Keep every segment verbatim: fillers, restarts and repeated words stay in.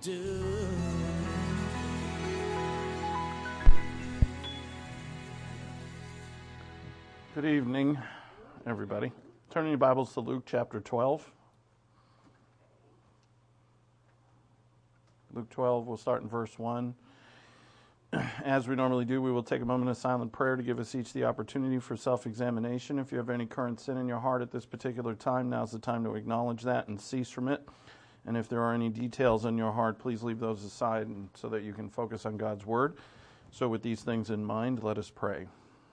do. Good evening, everybody. Turning your Bibles to Luke chapter twelve. Luke twelve, we'll start in verse one. As we normally do, we will take a moment of silent prayer to give us each the opportunity for self-examination. If you have any current sin in your heart at this particular time, now's the time to acknowledge that and cease from it. And if there are any details in your heart, please leave those aside and so that you can focus on God's Word. So with these things in mind, let us pray.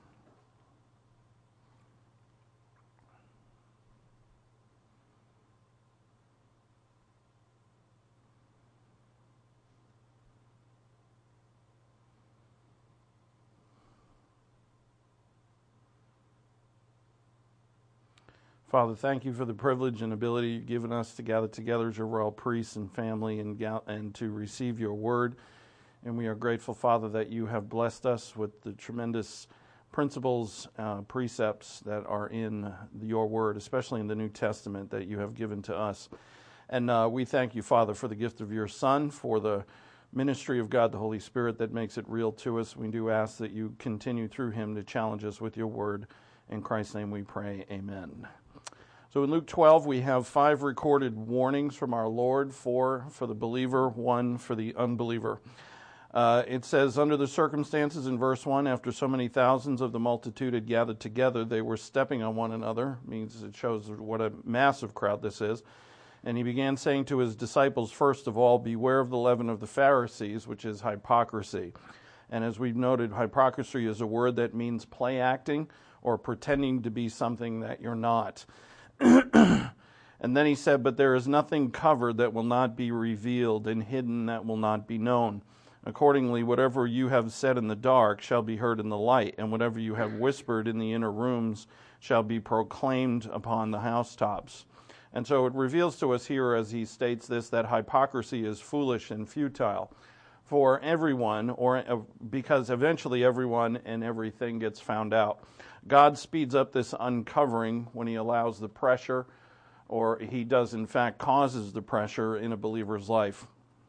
Father, thank you for the privilege and ability you've given us to gather together as your royal priests and family and, gal- and to receive your word. And we are grateful, Father, that you have blessed us with the tremendous principles, uh, precepts that are in your word, especially in the New Testament that you have given to us. And uh, we thank you, Father, for the gift of your Son, for the ministry of God, the Holy Spirit, that makes it real to us. We do ask that you continue through him to challenge us with your word. In Christ's name we pray, amen. So in Luke twelve, we have five recorded warnings from our Lord, four for the believer, one for the unbeliever. Uh, it says, under the circumstances in verse one, after so many thousands of the multitude had gathered together, they were stepping on one another. It means it shows what a massive crowd this is. And he began saying to his disciples, first of all, beware of the leaven of the Pharisees, which is hypocrisy. And as we've noted, hypocrisy is a word that means play acting or pretending to be something that you're not. And then he said, but there is nothing covered that will not be revealed, and hidden that will not be known. Accordingly, whatever you have said in the dark shall be heard in the light, and whatever you have whispered in the inner rooms shall be proclaimed upon the housetops. And so it reveals to us here, as he states this, that hypocrisy is foolish and futile for everyone, or because eventually everyone and everything gets found out. God speeds up this uncovering when he allows the pressure, or he does in fact causes the pressure in a believer's life.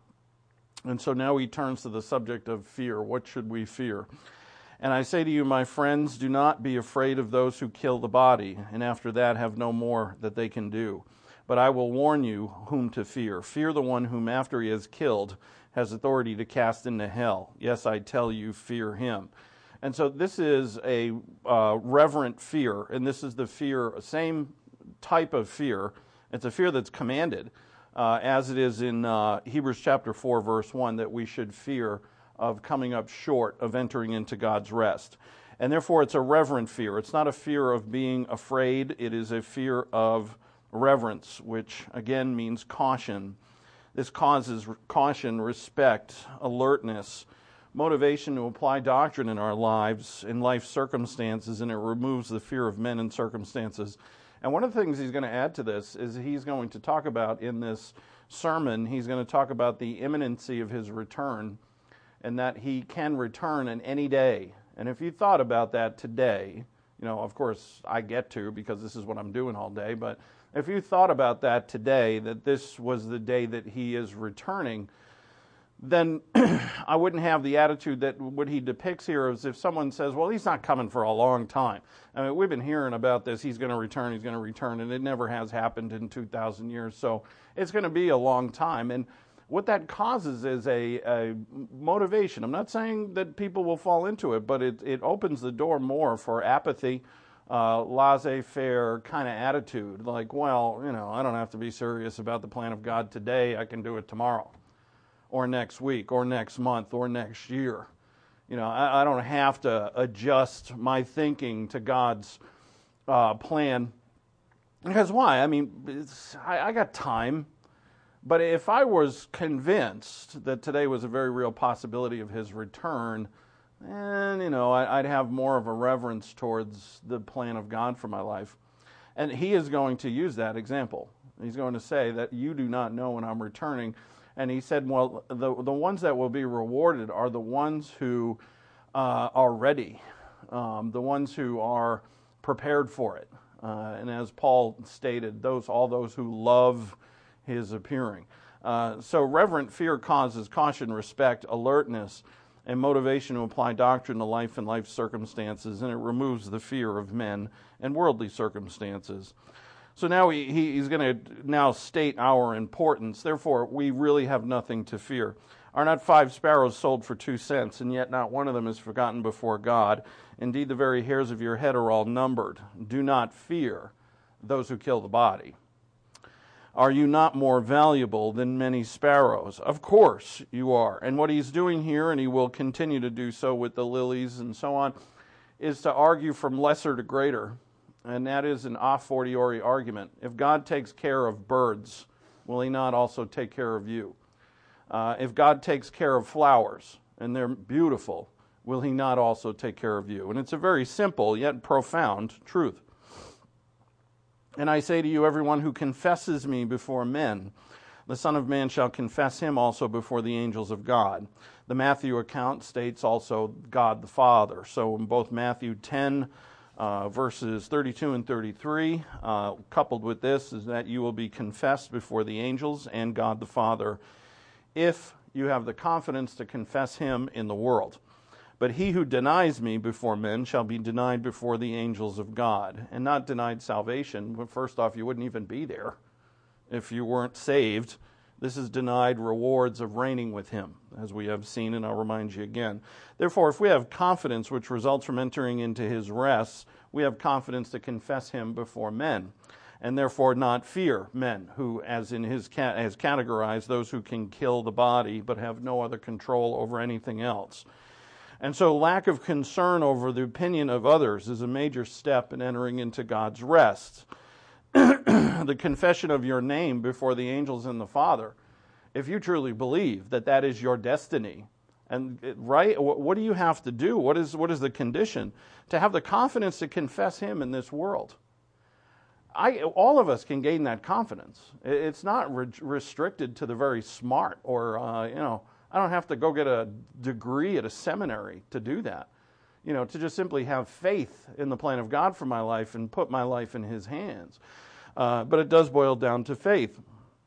And so now he turns to the subject of fear. What should we fear? And I say to you, my friends, do not be afraid of those who kill the body, and after that have no more that they can do. But I will warn you whom to fear. Fear the one whom after he is killed has authority to cast into hell. Yes, I tell you, fear him. And so this is a uh, reverent fear, and this is the fear, same type of fear. It's a fear that's commanded, uh, as it is in uh, Hebrews chapter four, verse one, that we should fear of coming up short of entering into God's rest. And therefore it's a reverent fear. It's not a fear of being afraid. It is a fear of reverence, which again means caution. This causes caution, respect, alertness, motivation to apply doctrine in our lives, in life circumstances, and it removes the fear of men and circumstances. And one of the things he's going to add to this is he's going to talk about in this sermon, he's going to talk about the imminency of his return, and that he can return in any day. And if you thought about that today, you know, of course I get to because this is what I'm doing all day, but if you thought about that today, that this was the day that he is returning, then I wouldn't have the attitude that what he depicts here is if someone says, well, he's not coming for a long time. I mean, we've been hearing about this, he's going to return, he's going to return, and it never has happened in two thousand years, so it's going to be a long time. And what that causes is a, a motivation. I'm not saying that people will fall into it, but it, it opens the door more for apathy, uh, laissez-faire kind of attitude. Like, well, you know, I don't have to be serious about the plan of God today, I can do it tomorrow, or next week, or next month, or next year. You know, I, I don't have to adjust my thinking to God's uh, plan. Because why? I mean, it's, I, I got time. But if I was convinced that today was a very real possibility of his return, then, you know, I, I'd have more of a reverence towards the plan of God for my life. And he is going to use that example. He's going to say that you do not know when I'm returning. And he said, well, the the ones that will be rewarded are the ones who uh, are ready, um, the ones who are prepared for it. Uh, and as Paul stated, those all those who love his appearing. Uh, so reverent fear causes caution, respect, alertness, and motivation to apply doctrine to life and life circumstances, and it removes the fear of men and worldly circumstances. So now he, he's going to now state our importance. Therefore, we really have nothing to fear. Are not five sparrows sold for two cents, and yet not one of them is forgotten before God? Indeed, the very hairs of your head are all numbered. Do not fear those who kill the body. Are you not more valuable than many sparrows? Of course you are. And what he's doing here, and he will continue to do so with the lilies and so on, is to argue from lesser to greater. And that is an a fortiori argument. If God takes care of birds, will he not also take care of you? Uh, if God takes care of flowers, and they're beautiful, will he not also take care of you? And it's a very simple yet profound truth. And I say to you, everyone who confesses me before men, the Son of Man shall confess him also before the angels of God. The Matthew account states also God the Father. So in both Matthew ten, uh, verses thirty-two and thirty-three, uh, coupled with this is that you will be confessed before the angels and God the Father if you have the confidence to confess him in the world. But he who denies me before men shall be denied before the angels of God. And not denied salvation. Well, first off, you wouldn't even be there if you weren't saved. This is denied rewards of reigning with him, as we have seen, and I'll remind you again. Therefore, if we have confidence which results from entering into his rest, we have confidence to confess him before men, and therefore not fear men, who, as in his cat, has categorized those who can kill the body but have no other control over anything else. And so lack of concern over the opinion of others is a major step in entering into God's rest. The confession of your name before the angels and the Father, if you truly believe that that is your destiny, and it, right, what do you have to do? What is what is the condition? To have the confidence to confess him in this world. I, all of us can gain that confidence. It's not re- restricted to the very smart or, uh, you know, I don't have to go get a degree at a seminary to do that. You know, to just simply have faith in the plan of God for my life and put my life in his hands. Uh, but it does boil down to faith.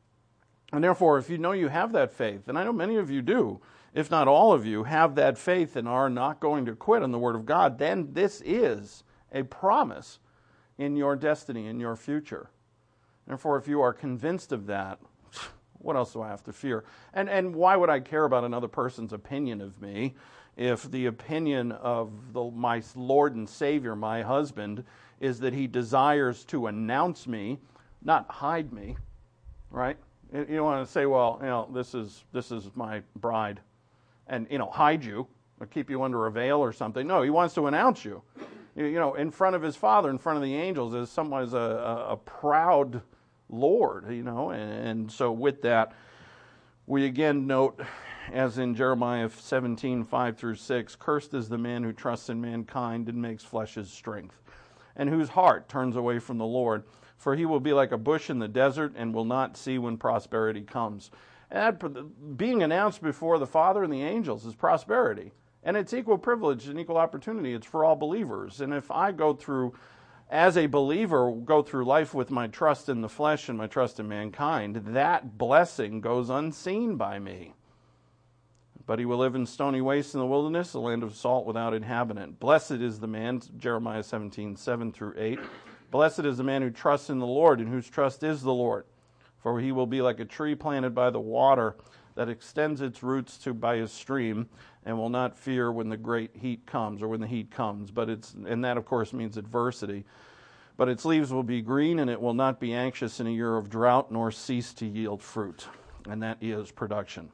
And therefore, if you know you have that faith, and I know many of you do, if not all of you, have that faith and are not going to quit on the Word of God, then this is a promise in your destiny, in your future. Therefore, if you are convinced of that, what else do I have to fear? And and why would I care about another person's opinion of me if the opinion of the, my Lord and Savior, my husband, is that he desires to announce me, not hide me, right? You don't want to say, well, you know, this is this is my bride, and, you know, hide you or keep you under a veil or something. No, he wants to announce you, you know, in front of his Father, in front of the angels, as someone as a, a, a proud Lord, you know, and, and so with that, we again note, as in Jeremiah seventeen, five through six, cursed is the man who trusts in mankind and makes flesh his strength, and whose heart turns away from the Lord. For he will be like a bush in the desert and will not see when prosperity comes. And that, being announced before the Father and the angels is prosperity. And it's equal privilege and equal opportunity. It's for all believers. And if I go through, as a believer, go through life with my trust in the flesh and my trust in mankind, that blessing goes unseen by me. But he will live in stony wastes in the wilderness, a land of salt without inhabitant. Blessed is the man, Jeremiah seventeen, seven through eight. Blessed is the man who trusts in the Lord and whose trust is the Lord. For he will be like a tree planted by the water that extends its roots to by a stream and will not fear when the great heat comes or when the heat comes. But it's, and that of course means adversity. But its leaves will be green and it will not be anxious in a year of drought nor cease to yield fruit. And that is production.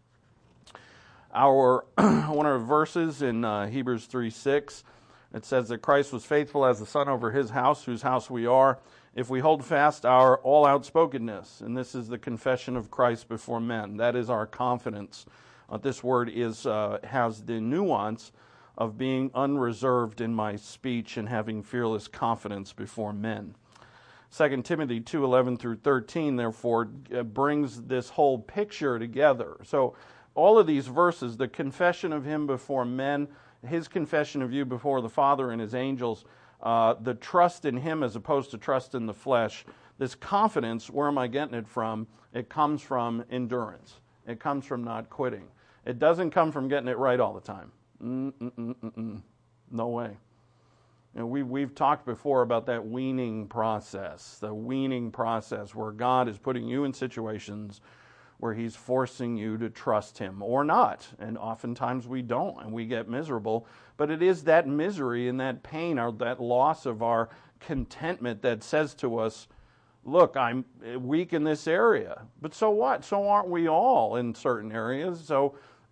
Our one of our verses in uh, Hebrews three six, it says that Christ was faithful as the Son over his house, whose house we are, if we hold fast our all outspokenness. And this is the confession of Christ before men. That is our confidence. Uh, this word is uh, has the nuance of being unreserved in my speech and having fearless confidence before men. Second Timothy two eleven through thirteen, therefore, uh, brings this whole picture together. So all of these verses, the confession of him before men, his confession of you before the Father and his angels, uh, the trust in him as opposed to trust in the flesh, This confidence, where am I getting it from? It comes from endurance. It comes from not quitting. It doesn't come from getting it right all the time. Mm-mm-mm-mm. No way. You know, we, we've talked before about that weaning process, the weaning process where God is putting you in situations where he's forcing you to trust him or not. And oftentimes we don't, and we get miserable. But it is that misery and that pain or that loss of our contentment that says to us, look, I'm weak in this area. But so what? So aren't we all in certain areas? So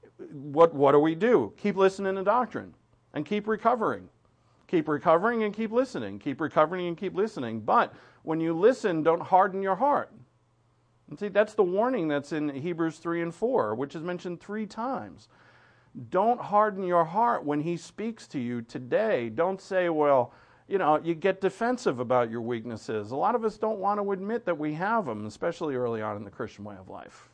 what, what do we do? Keep listening to doctrine and keep recovering. Keep recovering and keep listening. Keep recovering and keep listening. But when you listen, don't harden your heart. And see, that's the warning that's in Hebrews three and four, which is mentioned three times. Don't harden your heart when he speaks to you today. Don't say, well, you know, you get defensive about your weaknesses. A lot of us don't want to admit that we have them, especially early on in the Christian way of life.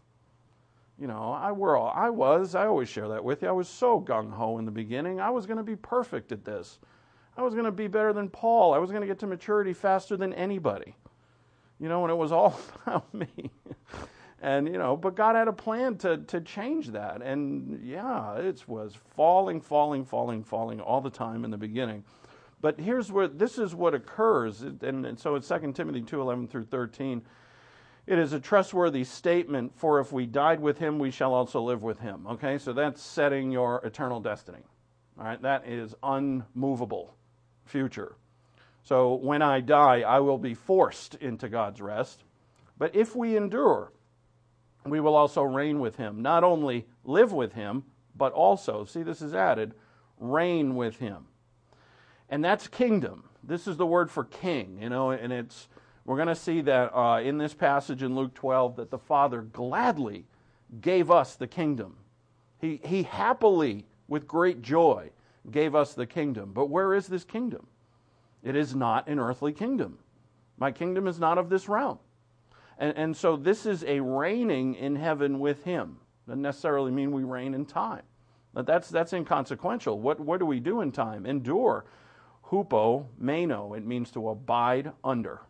You know, I, were all, I was, I always share that with you, I was so gung-ho in the beginning. I was going to be perfect at this. I was going to be better than Paul. I was going to get to maturity faster than anybody. You know, and it was all about me. And, you know, but God had a plan to, to change that. And, yeah, it was falling, falling, falling, falling all the time in the beginning. But here's where, this is what occurs. And, and so it's Second Timothy two, eleven through thirteen. It is a trustworthy statement, for if we died with him, we shall also live with him. Okay, so that's setting your eternal destiny. All right, that is unmovable future. So when I die, I will be forced into God's rest. But if we endure, we will also reign with him. Not only live with him, but also, see, this is added, reign with him. And that's kingdom. This is the word for king, you know, and it's, we're going to see that uh, in this passage in Luke twelve, that the Father gladly gave us the kingdom. He, he happily, with great joy, gave us the kingdom. But where is this kingdom? It is not an earthly kingdom. My kingdom is not of this realm. And, and so this is a reigning in heaven with him. Doesn't necessarily mean we reign in time. But that's that's inconsequential. What, what do we do in time? Endure. Hupo, meno. It means to abide under.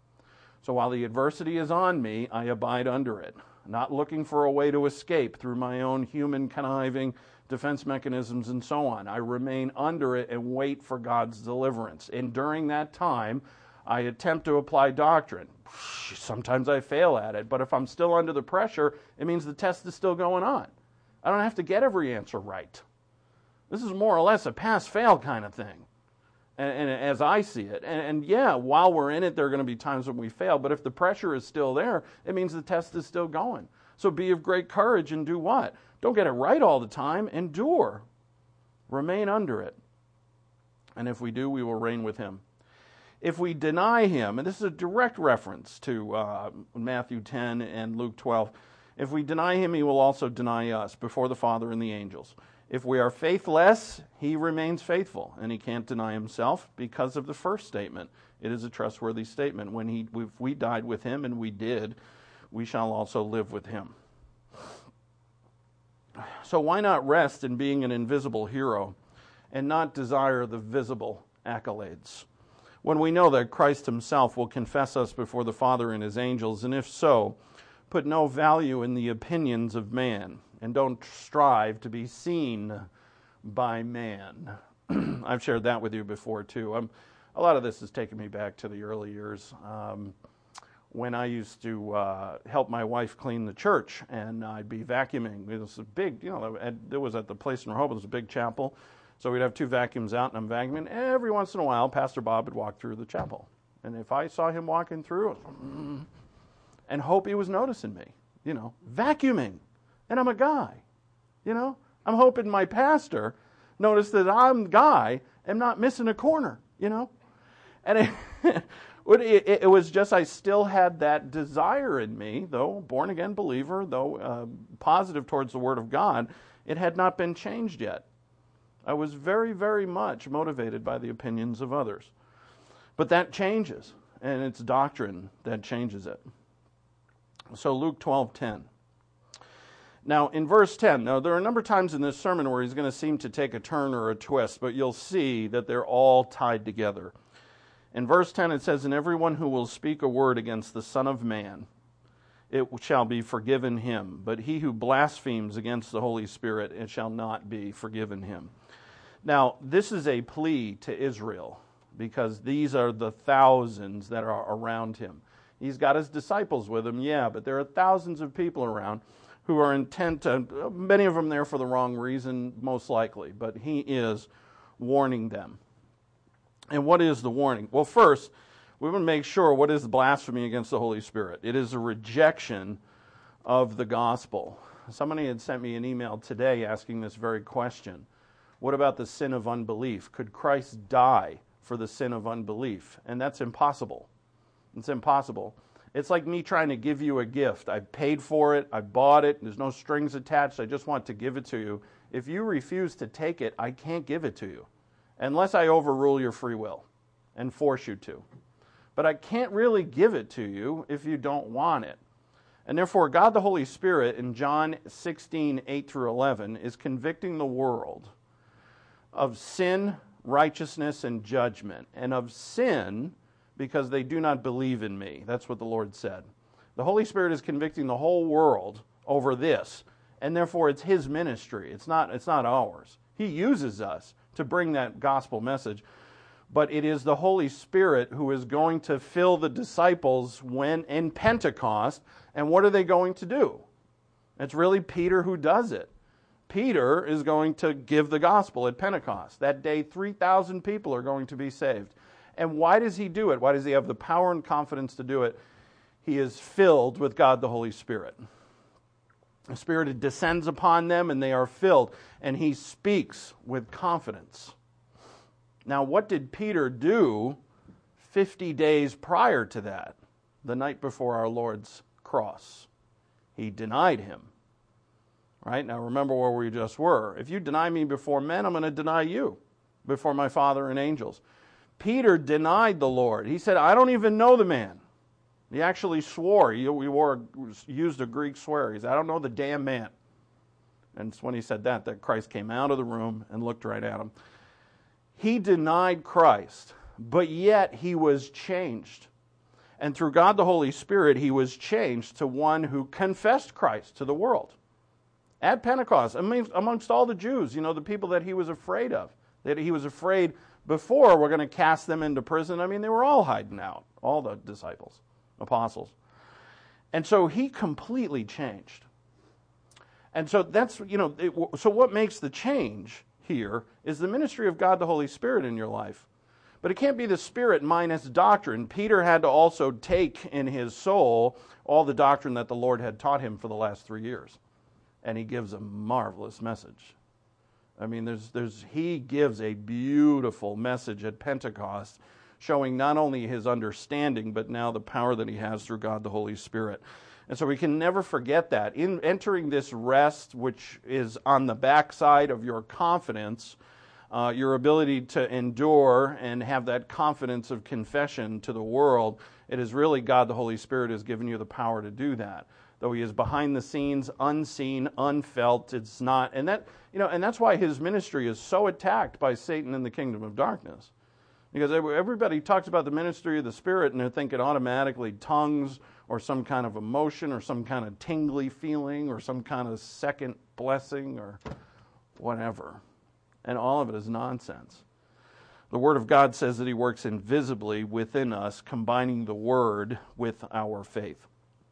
So while the adversity is on me, I abide under it. Not looking for a way to escape through my own human conniving defense mechanisms and so on. I remain under it and wait for God's deliverance. And during that time, I attempt to apply doctrine. Sometimes I fail at it, but if I'm still under the pressure, it means the test is still going on. I don't have to get every answer right. This is more or less a pass-fail kind of thing, and, and as I see it. And, and yeah, while we're in it, there are going to be times when we fail, but if the pressure is still there, it means the test is still going. So be of great courage and do what? Don't get it right all the time. Endure. Remain under it. And if we do, we will reign with him. If we deny him, and this is a direct reference to uh, Matthew ten and Luke twelve, if we deny him, he will also deny us before the Father and the angels. If we are faithless, he remains faithful, and he can't deny himself because of the first statement. It is a trustworthy statement. When he, if we died with him, and we did, we shall also live with him. So why not rest in being an invisible hero and not desire the visible accolades? When we know that Christ himself will confess us before the Father and his angels, and if so, put no value in the opinions of man, and don't strive to be seen by man. I've shared that with you before, too. Um, a lot of this has taken me back to the early years. Um, when I used to uh, help my wife clean the church, and I'd be vacuuming. It was a big, you know, it was at the place in Rehoboth, it was a big chapel. So we'd have two vacuums out, and I'm vacuuming. Every once in a while, Pastor Bob would walk through the chapel. And if I saw him walking through, I was, mm, and hope he was noticing me, you know, vacuuming. And I'm a guy, you know. I'm hoping my pastor noticed that I'm a guy and not missing a corner, you know. And it, it, it was just, I still had that desire in me, though born-again believer, though uh, positive towards the Word of God, it had not been changed yet. I was very, very much motivated by the opinions of others. But that changes, and it's doctrine that changes it. So Luke twelve ten. Now, in verse ten, now there are a number of times in this sermon where he's going to seem to take a turn or a twist, but you'll see that they're all tied together. In verse ten it says, "And everyone who will speak a word against the Son of Man, it shall be forgiven him. But he who blasphemes against the Holy Spirit, it shall not be forgiven him." Now, this is a plea to Israel, because these are the thousands that are around him. He's got his disciples with him, yeah, but there are thousands of people around who are intent to, many of them there for the wrong reason, most likely, but he is warning them. And what is the warning? Well, first, we want to make sure, what is blasphemy against the Holy Spirit? It is a rejection of the gospel. Somebody had sent me an email today asking this very question. What about the sin of unbelief? Could Christ die for the sin of unbelief? And that's impossible. It's impossible. It's like me trying to give you a gift. I've paid for it. I bought it. There's no strings attached. I just want to give it to you. If you refuse to take it, I can't give it to you unless I overrule your free will and force you to. But I can't really give it to you if you don't want it. And therefore, God the Holy Spirit in John sixteen, eight through eleven is convicting the world of sin, righteousness, and judgment. And of sin, because they do not believe in me. That's what the Lord said. The Holy Spirit is convicting the whole world over this, and therefore it's his ministry. It's not, it's not ours. He uses us to bring that gospel message, but it is the Holy Spirit who is going to fill the disciples when in Pentecost, and what are they going to do? It's really Peter who does it. Peter is going to give the gospel at Pentecost. That day, three thousand people are going to be saved. And why does he do it? Why does he have the power and confidence to do it? He is filled with God the Holy Spirit. The Spirit descends upon them and they are filled. And he speaks with confidence. Now, what did Peter do fifty days prior to that? The night before our Lord's cross. He denied him. Right? Now remember where we just were. If you deny me before men, I'm going to deny you before my Father and angels. Peter denied the Lord. He said, I don't even know the man. He actually swore. He, he wore, used a Greek swear. He said, I don't know the damn man. And it's when he said that, that Christ came out of the room and looked right at him. He denied Christ, but yet he was changed. And through God the Holy Spirit, he was changed to one who confessed Christ to the world. At Pentecost, amongst all the Jews, you know, the people that he was afraid of, that he was afraid before we're going to cast them into prison. I mean, they were all hiding out, all the disciples, apostles. And so he completely changed. And so that's, you know, it, so what makes the change here is the ministry of God the Holy Spirit in your life. But it can't be the Spirit minus doctrine. Peter had to also take in his soul all the doctrine that the Lord had taught him for the last three years. And he gives a marvelous message. I mean, there's, there's, he gives a beautiful message at Pentecost, showing not only his understanding, but now the power that he has through God the Holy Spirit. And so we can never forget that. In entering this rest, which is on the backside of your confidence, uh, your ability to endure and have that confidence of confession to the world, it is really God the Holy Spirit has given you the power to do that. Though he is behind the scenes, unseen, unfelt, it's not, and that, you know, and that's why his ministry is so attacked by Satan in the kingdom of darkness. Because everybody talks about the ministry of the Spirit and they're thinking automatically tongues or some kind of emotion or some kind of tingly feeling or some kind of second blessing or whatever. And all of it is nonsense. The Word of God says that he works invisibly within us, combining the Word with our faith.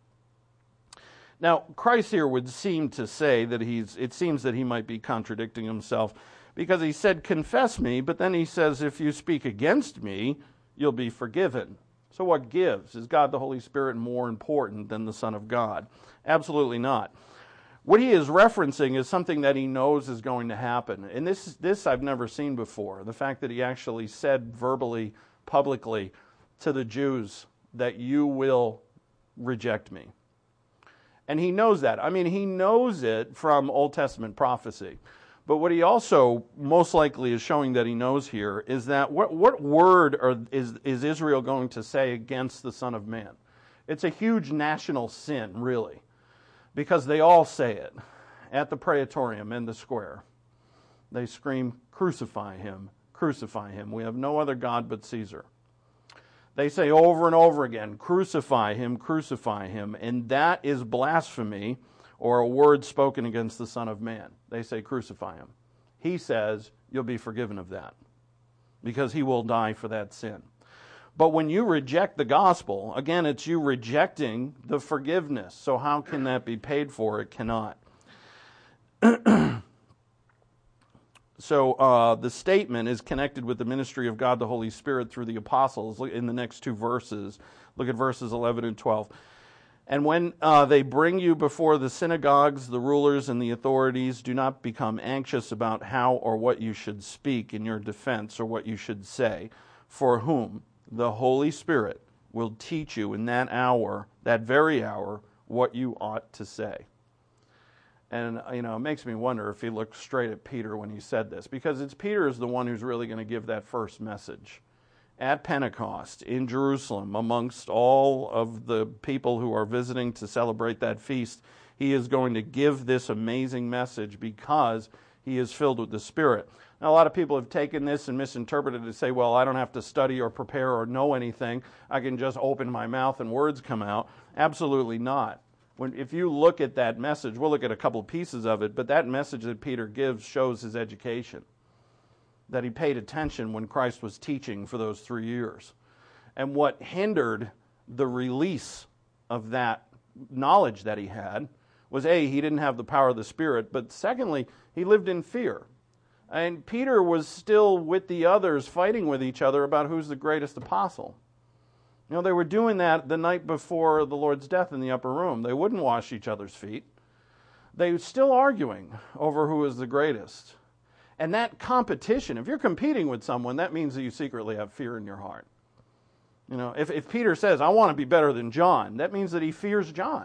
Now, Christ here would seem to say that he's, it seems that he might be contradicting himself, because he said, confess me, but then he says, if you speak against me, you'll be forgiven. So what gives? Is God the Holy Spirit more important than the Son of God? Absolutely not. What he is referencing is something that he knows is going to happen. And this, this I've never seen before. The fact that he actually said verbally, publicly to the Jews that you will reject me. And he knows that. I mean, he knows it from Old Testament prophecy. But what he also most likely is showing that he knows here is that what, what word are, is, is Israel going to say against the Son of Man? It's a huge national sin, really, because they all say it at the Praetorium in the square. They scream, crucify him, crucify him. We have no other God but Caesar. They say over and over again, crucify him, crucify him. And that is blasphemy, or a word spoken against the Son of Man. They say crucify him. He says you'll be forgiven of that, because he will die for that sin. But when you reject the gospel, again, it's you rejecting the forgiveness. So how can that be paid for? It cannot. So uh, the statement is connected with the ministry of God the Holy Spirit through the apostles. Look in the next two verses. Look at verses eleven and twelve. And when uh, they bring you before the synagogues, the rulers, and the authorities, do not become anxious about how or what you should speak in your defense or what you should say. For whom? The Holy Spirit will teach you in that hour, that very hour, what you ought to say. And, you know, it makes me wonder if he looked straight at Peter when he said this, because it's Peter is the one who's really going to give that first message. At Pentecost, in Jerusalem, amongst all of the people who are visiting to celebrate that feast, he is going to give this amazing message because he is filled with the Spirit. Now, a lot of people have taken this and misinterpreted it to say, well, I don't have to study or prepare or know anything. I can just open my mouth and words come out. Absolutely not. When, if you look at that message, we'll look at a couple pieces of it, but that message that Peter gives shows his education, that he paid attention when Christ was teaching for those three years. And what hindered the release of that knowledge that he had was, A, he didn't have the power of the Spirit, but secondly, he lived in fear. And Peter was still with the others fighting with each other about who's the greatest apostle. You know, they were doing that the night before the Lord's death in the upper room. They wouldn't wash each other's feet. They were still arguing over who was the greatest. And that competition, if you're competing with someone, that means that you secretly have fear in your heart. You know, if, if Peter says, I want to be better than John, that means that he fears John.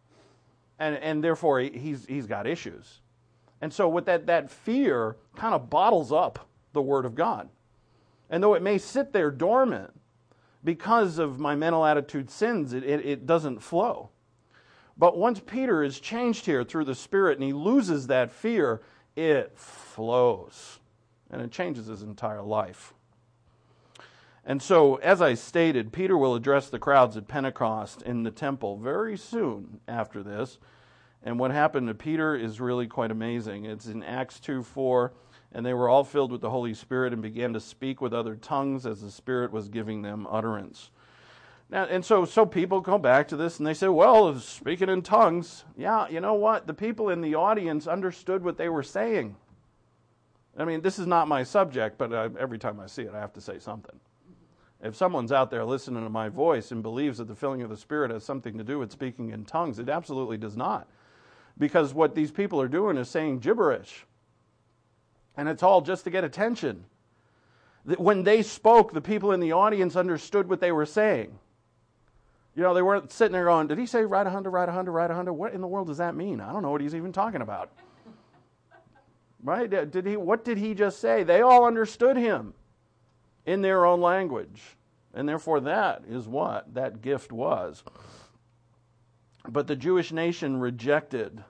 And and therefore he, he's he's got issues. And so with that, that fear kind of bottles up the Word of God. And though it may sit there dormant, because of my mental attitude sins, it, it, it doesn't flow. But once Peter is changed here through the Spirit and he loses that fear, it flows. And it changes his entire life. And so, as I stated, Peter will address the crowds at Pentecost in the temple very soon after this. And what happened to Peter is really quite amazing. It's in Acts two four. And they were all filled with the Holy Spirit and began to speak with other tongues as the Spirit was giving them utterance. Now, and so, so people go back to this and they say, well, speaking in tongues, yeah, you know what? The people in the audience understood what they were saying. I mean, this is not my subject, but I, every time I see it, I have to say something. If someone's out there listening to my voice and believes that the filling of the Spirit has something to do with speaking in tongues, it absolutely does not. Because what these people are doing is saying gibberish. And it's all just to get attention. When they spoke, the people in the audience understood what they were saying. You know, they weren't sitting there going, did he say ride a hundred, ride a hundred, ride a hundred? What in the world does that mean? I don't know what he's even talking about. Right? Did he? What did he just say? They all understood him in their own language. And therefore that is what that gift was. But the Jewish nation rejected.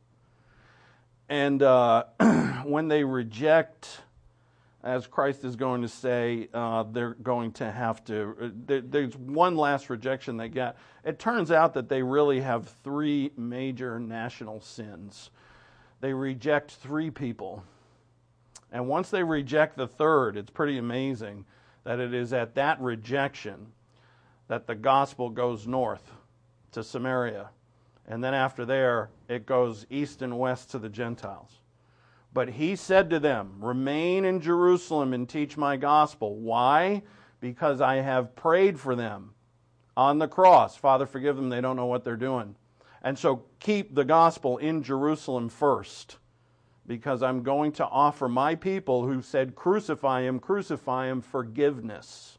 And uh, when they reject, as Christ is going to say, uh, they're going to have to, uh, there, there's one last rejection they get. It turns out that they really have three major national sins. They reject three people. And once they reject the third, it's pretty amazing that it is at that rejection that the gospel goes north to Samaria. And then after there, it goes east and west to the Gentiles. But he said to them, remain in Jerusalem and teach my gospel. Why? Because I have prayed for them on the cross. Father, forgive them, they don't know what they're doing. And so keep the gospel in Jerusalem first. Because I'm going to offer my people who said, crucify him, crucify him, forgiveness.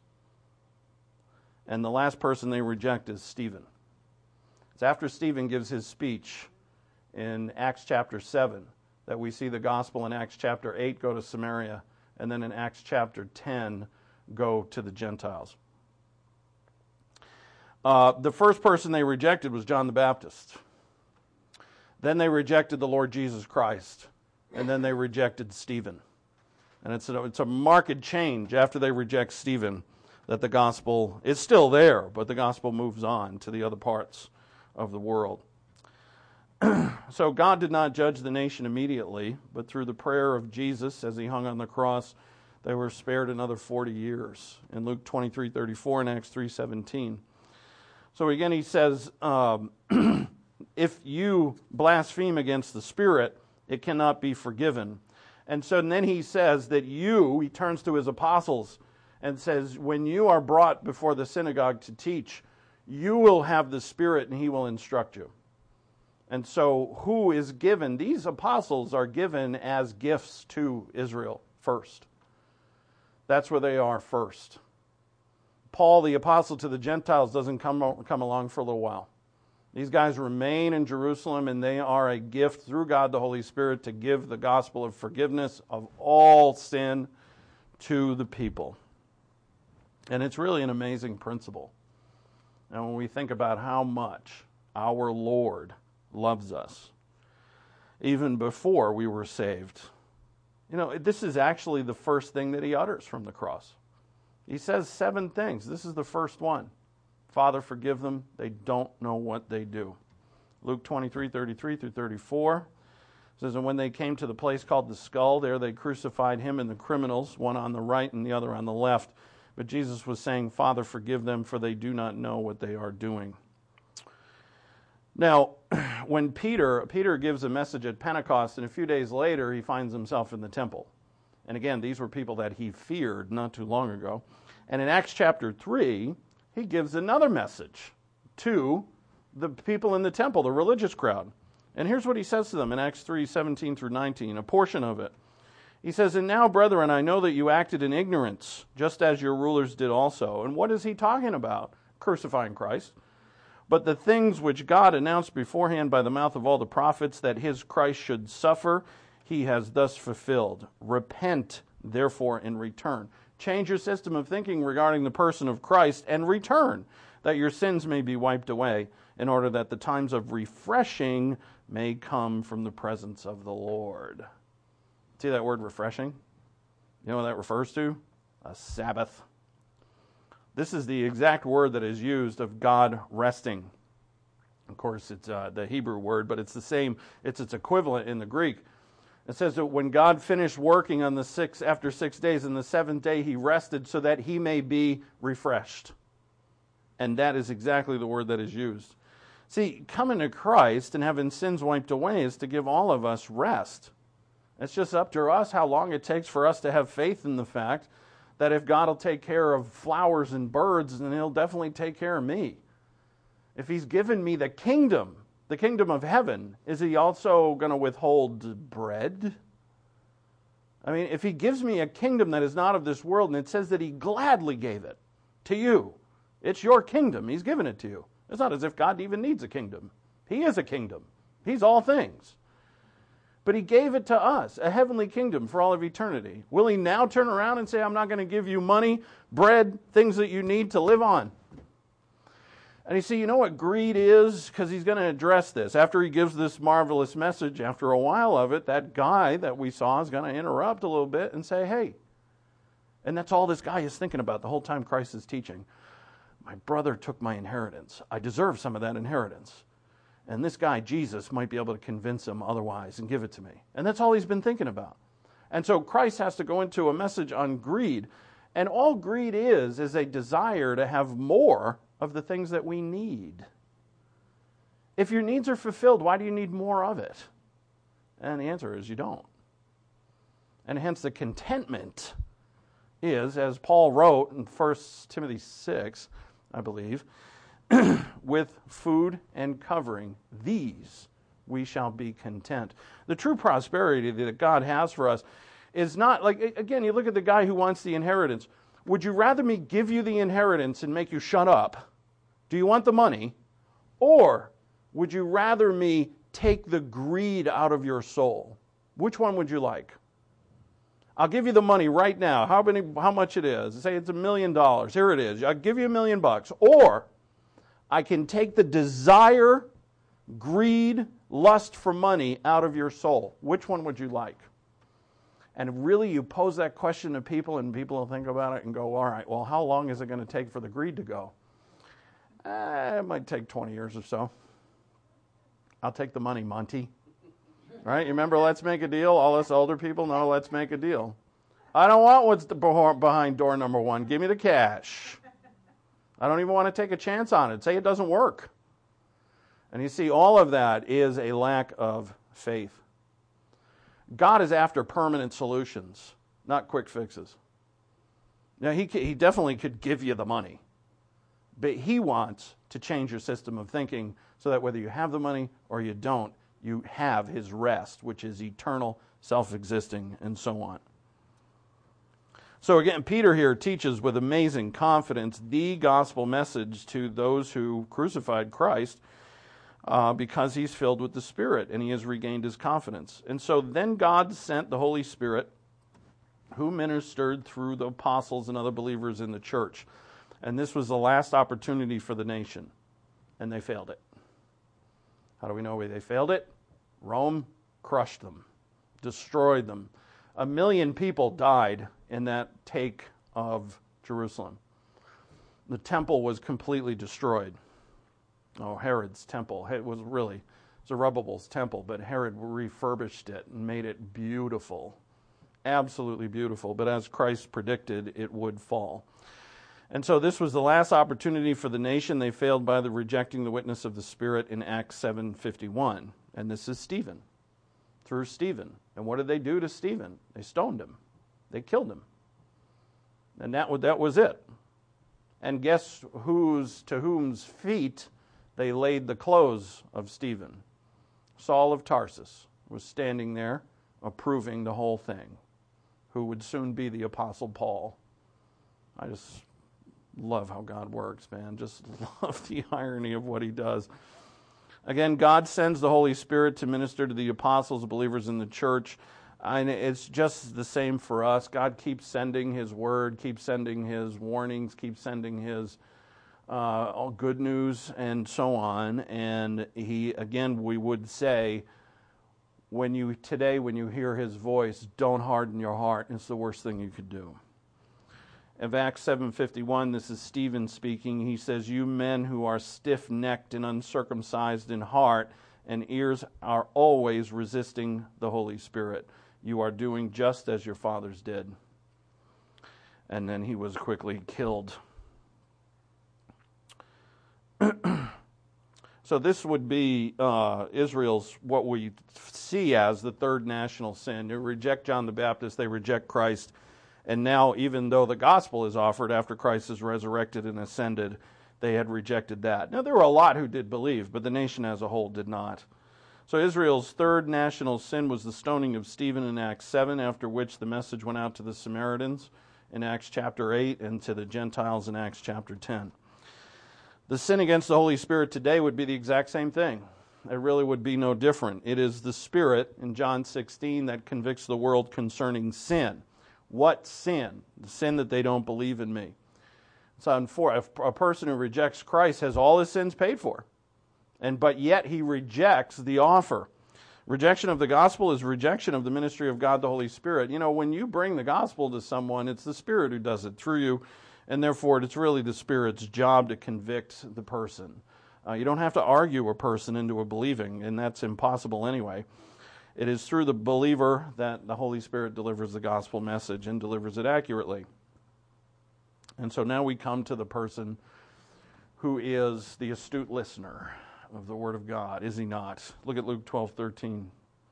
And the last person they reject is Stephen. It's after Stephen gives his speech in Acts chapter seven that we see the gospel in Acts chapter eight go to Samaria, and then in Acts chapter ten go to the Gentiles. Uh, the first person they rejected was John the Baptist. Then they rejected the Lord Jesus Christ, and then they rejected Stephen. And it's a, it's a marked change after they reject Stephen. that the gospel is still there, but the gospel moves on to the other parts of the world. So God did not judge the nation immediately, but through the prayer of Jesus as he hung on the cross, they were spared another forty years in Luke twenty-three thirty-four and Acts three seventeen. So again, he says, um, if you blaspheme against the Spirit, it cannot be forgiven. And so and then he says that you, he turns to his apostles and says, when you are brought before the synagogue to teach, you will have the Spirit and he will instruct you. And so who is given? These apostles are given as gifts to Israel first. That's where they are first. Paul, the apostle to the Gentiles, doesn't come, come along for a little while. These guys remain in Jerusalem, and they are a gift through God the Holy Spirit to give the gospel of forgiveness of all sin to the people. And it's really an amazing principle. And when we think about how much our Lord loves us, even before we were saved, you know, this is actually the first thing that he utters from the cross. He says seven things. This is the first one. Father, forgive them. They don't know what they do. Luke twenty-three thirty-three through thirty-four says, and when they came to the place called the Skull, there they crucified him and the criminals, one on the right and the other on the left. But Jesus was saying, Father, forgive them, for they do not know what they are doing. Now, when Peter, Peter gives a message at Pentecost, and a few days later he finds himself in the temple. And again, these were people that he feared not too long ago. And in Acts chapter three, he gives another message to the people in the temple, the religious crowd. And here's what he says to them in Acts three seventeen through nineteen, a portion of it. He says, and now, brethren, I know that you acted in ignorance, just as your rulers did also. And what is he talking about? Crucifying Christ. But the things which God announced beforehand by the mouth of all the prophets, that his Christ should suffer, he has thus fulfilled. Repent, therefore, and return. Change your system of thinking regarding the person of Christ and return, that your sins may be wiped away, in order that the times of refreshing may come from the presence of the Lord. See that word refreshing? You know what that refers to? A Sabbath. This is the exact word that is used of God resting. Of course, it's uh, the Hebrew word, but it's the same. It's its equivalent in the Greek. It says that when God finished working on the six after six days, and the seventh day he rested so that he may be refreshed. And that is exactly the word that is used. See, coming to Christ and having sins wiped away is to give all of us rest. It's just up to us how long it takes for us to have faith in the fact that if God will take care of flowers and birds, then he'll definitely take care of me. If he's given me the kingdom, the kingdom of heaven, is he also going to withhold bread? I mean, if he gives me a kingdom that is not of this world, and it says that he gladly gave it to you, it's your kingdom. He's given it to you. It's not as if God even needs a kingdom. He is a kingdom. He's all things. But he gave it to us, a heavenly kingdom for all of eternity. Will he now turn around and say, I'm not going to give you money, bread, things that you need to live on? And you see, you know what greed is? Because he's going to address this. After he gives this marvelous message, after a while of it, that guy that we saw is going to interrupt a little bit and say, hey. And that's all this guy is thinking about the whole time Christ is teaching. My brother took my inheritance. I deserve some of that inheritance. And this guy, Jesus, might be able to convince him otherwise and give it to me. And that's all he's been thinking about. And so Christ has to go into a message on greed. And all greed is, is a desire to have more of the things that we need. If your needs are fulfilled, why do you need more of it? And the answer is you don't. And hence the contentment is, as Paul wrote in First Timothy six, I believe, with food and covering, these we shall be content. The true prosperity that God has for us is not, like, again, you look at the guy who wants the inheritance. Would you rather me give you the inheritance and make you shut up? Do you want the money? Or would you rather me take the greed out of your soul? Which one would you like? I'll give you the money right now. How many? How much it is? Say it's a million dollars. Here it is. I'll give you a million bucks. Or I can take the desire, greed, lust for money out of your soul. Which one would you like? And really, you pose that question to people, and people will think about it and go, all right, well, how long is it going to take for the greed to go? Eh, it might take twenty years or so. I'll take the money, Monty. Right? You remember Let's Make a Deal? All us older people know Let's Make a Deal. I don't want what's behind door number one. Give me the cash. I don't even want to take a chance on it. Say it doesn't work. And you see, all of that is a lack of faith. God is after permanent solutions, not quick fixes. Now, he, he definitely could give you the money, but he wants to change your system of thinking so that whether you have the money or you don't, you have his rest, which is eternal, self-existing, and so on. So again, Peter here teaches with amazing confidence the gospel message to those who crucified Christ uh, because he's filled with the Spirit and he has regained his confidence. And so then God sent the Holy Spirit who ministered through the apostles and other believers in the church. And this was the last opportunity for the nation, and they failed it. How do we know they failed it? Rome crushed them, destroyed them. A million people died in that take of Jerusalem. The temple was completely destroyed. Oh, Herod's temple. It was really Zerubbabel's temple, but Herod refurbished it and made it beautiful. Absolutely beautiful. But as Christ predicted, it would fall. And so this was the last opportunity for the nation. They failed by the rejecting the witness of the Spirit in Acts seven fifty-one. And this is Stephen, through Stephen. And what did they do to Stephen? They stoned him. They killed him. And that, that was it. And guess whose to whom's feet they laid the clothes of Stephen? Saul of Tarsus was standing there approving the whole thing, who would soon be the Apostle Paul. I just love how God works, man. Just love the irony of what he does. Again, God sends the Holy Spirit to minister to the apostles, believers in the church. And it's just the same for us. God keeps sending his word, keeps sending his warnings, keeps sending his uh, all good news and so on. And he, again, we would say, when you today, when you hear his voice, don't harden your heart. It's the worst thing you could do. Of Acts seven fifty-one, this is Stephen speaking. He says, you men who are stiff-necked and uncircumcised in heart and ears are always resisting the Holy Spirit. You are doing just as your fathers did. And then he was quickly killed. So this would be uh, Israel's, what we see as the third national sin. They reject John the Baptist, they reject Christ. And now, even though the gospel is offered after Christ is resurrected and ascended, they had rejected that. Now, there were a lot who did believe, but the nation as a whole did not. So Israel's third national sin was the stoning of Stephen in Acts seven, after which the message went out to the Samaritans in Acts chapter eight and to the Gentiles in Acts chapter ten. The sin against the Holy Spirit today would be the exact same thing. It really would be no different. It is the Spirit in John sixteen that convicts the world concerning sin. What sin? The sin that they don't believe in me. So a person who rejects Christ has all his sins paid for, and but yet he rejects the offer. Rejection of the gospel is rejection of the ministry of God the Holy Spirit. You know, when you bring the gospel to someone, it's the Spirit who does it through you, and therefore it's really the Spirit's job to convict the person. Uh, you don't have to argue a person into a believing, and that's impossible anyway. It is through the believer that the Holy Spirit delivers the gospel message and delivers it accurately. And so now we come to the person who is the astute listener of the Word of God, is he not? Look at Luke twelve thirteen.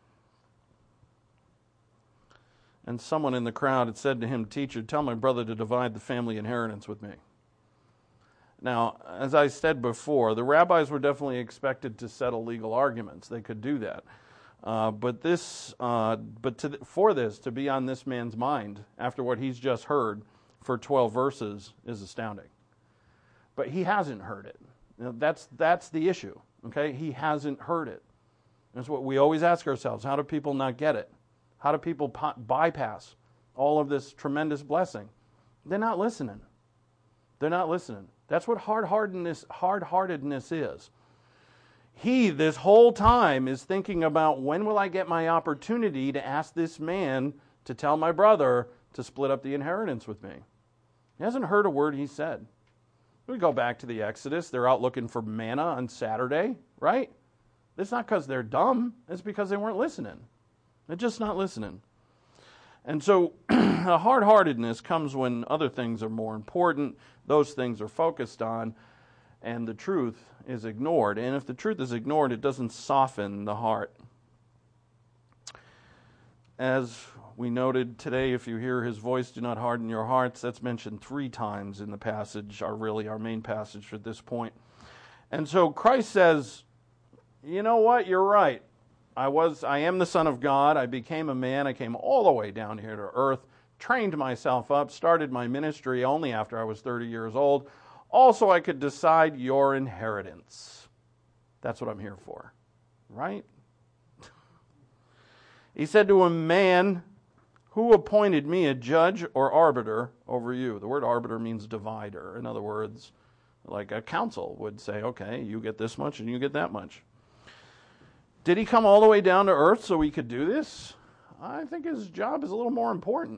And someone in the crowd had said to him, Teacher, tell my brother to divide the family inheritance with me. Now, as I said before, the rabbis were definitely expected to settle legal arguments. They could do that. Uh, but this, uh, but to, for this to be on this man's mind after what he's just heard for twelve verses is astounding. But he hasn't heard it. You know, that's that's the issue. Okay, he hasn't heard it. That's what we always ask ourselves: how do people not get it? How do people po- bypass all of this tremendous blessing? They're not listening. They're not listening. That's what hard-heartedness, hard-heartedness is. He, this whole time, is thinking about, when will I get my opportunity to ask this man to tell my brother to split up the inheritance with me. He hasn't heard a word he said. We go back to the Exodus. They're out looking for manna on Saturday, right? It's not because they're dumb. It's because they weren't listening. They're just not listening. And so a hard-heartedness comes when other things are more important. Those things are focused on, and the truth is ignored. And if the truth is ignored, it doesn't soften the heart. As we noted today, if you hear his voice, do not harden your hearts. That's mentioned three times in the passage, or really our main passage at this point. And so Christ says, you know what, you're right. I was, I am the Son of God. I became a man. I came all the way down here to earth, trained myself up, started my ministry only after I was thirty years old. Also, I could decide your inheritance. That's what I'm here for, right? He said to a man, who appointed me a judge or arbiter over you? The word arbiter means divider. In other words, like a council would say, okay, you get this much and you get that much. Did he come all the way down to earth so he could do this? I think his job is a little more important.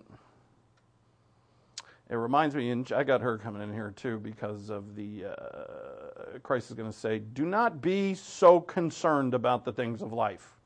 It reminds me, and I got her coming in here too because of the, uh, Christ is going to say, do not be so concerned about the things of life.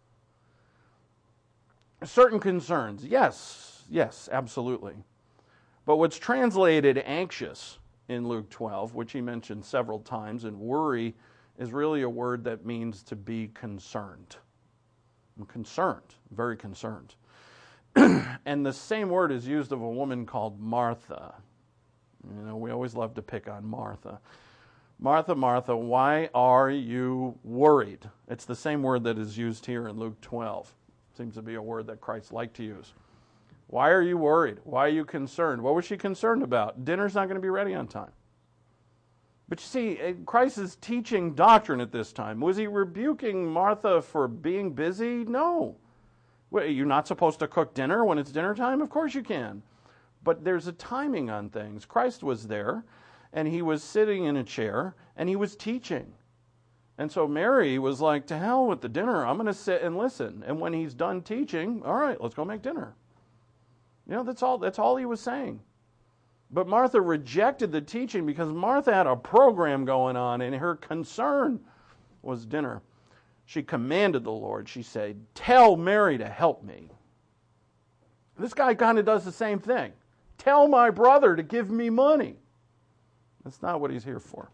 Certain concerns, yes, yes, absolutely. But what's translated anxious in Luke twelve, which he mentioned several times, and worry is really a word that means to be concerned. I'm concerned, very concerned. And the same word is used of a woman called Martha. You know, we always love to pick on Martha. Martha, Martha, why are you worried? It's the same word that is used here in Luke twelve. Seems to be a word that Christ liked to use. Why are you worried? Why are you concerned? What was she concerned about? Dinner's not going to be ready on time. But you see, Christ is teaching doctrine at this time. Was he rebuking Martha for being busy? No. What, you're not supposed to cook dinner when it's dinner time? Of course you can. But there's a timing on things. Christ was there, and he was sitting in a chair, and he was teaching. And so Mary was like, to hell with the dinner. I'm going to sit and listen. And when he's done teaching, all right, let's go make dinner. You know, that's all, that's all he was saying. But Martha rejected the teaching because Martha had a program going on, and her concern was dinner. She commanded the Lord. She said, tell Mary to help me. This guy kind of does the same thing. Tell my brother to give me money. That's not what he's here for.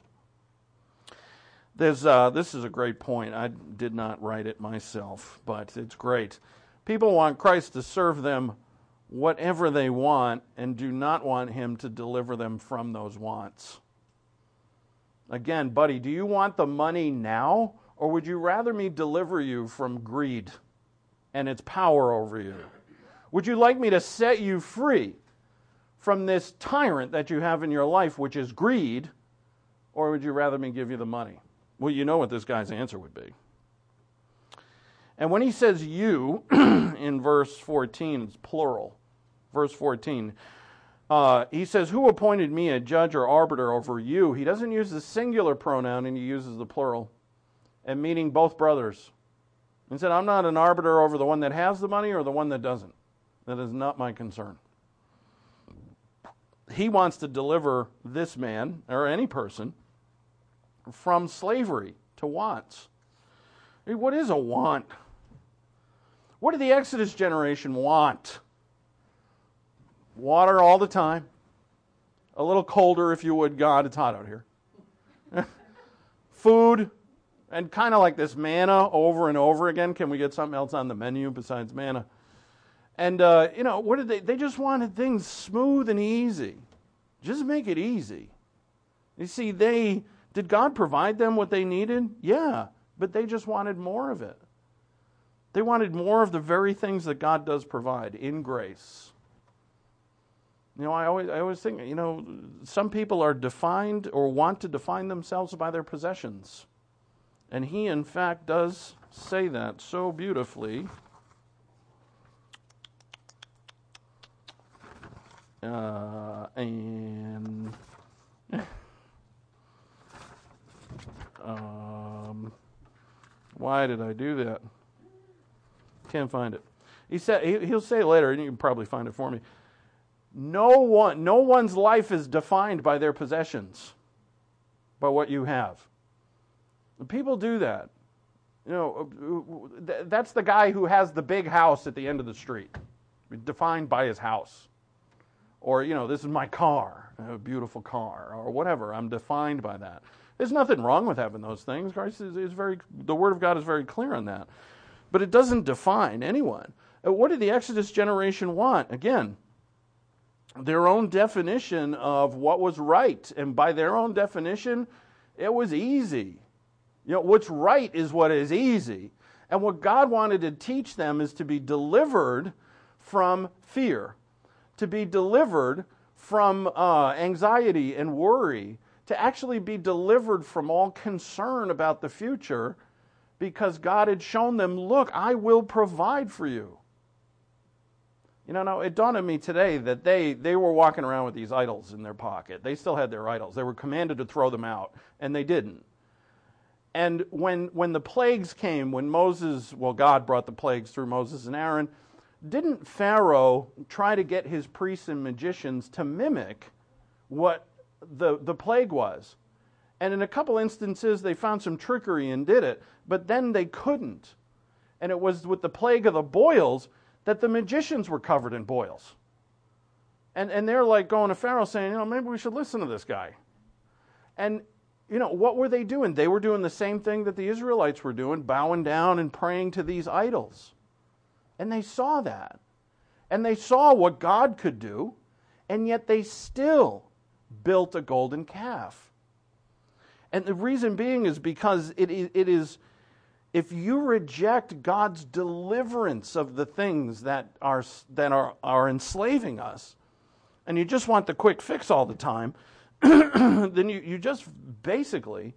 There's, uh, this is a great point. I did not write it myself, but it's great. People want Christ to serve them whatever they want and do not want him to deliver them from those wants. Again, buddy, do you want the money now, or would you rather me deliver you from greed and its power over you? Would you like me to set you free from this tyrant that you have in your life, which is greed, or would you rather me give you the money? Well, you know what this guy's answer would be. And when he says you, in verse fourteen, it's plural. Verse fourteen, uh, he says, who appointed me a judge or arbiter over you? He doesn't use the singular pronoun, and he uses the plural, and meaning both brothers. He said, I'm not an arbiter over the one that has the money or the one that doesn't. That is not my concern. He wants to deliver this man, or any person, from slavery to wants. What is a want? What did the Exodus generation want? Water all the time. A little colder, if you would, God, it's hot out here. Food, and kind of like this manna over and over again. Can we get something else on the menu besides manna? And, uh, you know, what did they, they just wanted things smooth and easy. Just make it easy. You see, they... Did God provide them what they needed? Yeah, but they just wanted more of it. They wanted more of the very things that God does provide in grace. You know, I always, I always think, you know, some people are defined or want to define themselves by their possessions. And he, in fact, does say that so beautifully. Uh, and... Um, why did I do that? Can't find it. He said, he, he'll say later, and you can probably find it for me, no one, no one's life is defined by their possessions, by what you have. People do that. You know, that's the guy who has the big house at the end of the street, defined by his house. Or, you know, this is my car, a beautiful car, or whatever. I'm defined by that. There's nothing wrong with having those things. Christ is, is very, the Word of God is very clear on that. But it doesn't define anyone. What did the Exodus generation want? Again, their own definition of what was right. And by their own definition, it was easy. You know, what's right is what is easy. And what God wanted to teach them is to be delivered from fear, to be delivered from uh, anxiety and worry, to actually be delivered from all concern about the future, because God had shown them, look, I will provide for you. You know, now it dawned on me today that they, they were walking around with these idols in their pocket. They still had their idols. They were commanded to throw them out, and they didn't. And when when the plagues came, when Moses, well, God brought the plagues through Moses and Aaron, didn't Pharaoh try to get his priests and magicians to mimic what the, the plague was? And in a couple instances, they found some trickery and did it, but then they couldn't. And it was with the plague of the boils that the magicians were covered in boils. And and they're like going to Pharaoh saying, you know, maybe we should listen to this guy. And, you know, what were they doing? They were doing the same thing that the Israelites were doing, bowing down and praying to these idols. And they saw that. And they saw what God could do, and yet they still built a golden calf. And the reason being is because it is, it is if you reject God's deliverance of the things that are that are, are enslaving us, and you just want the quick fix all the time, then you, you just basically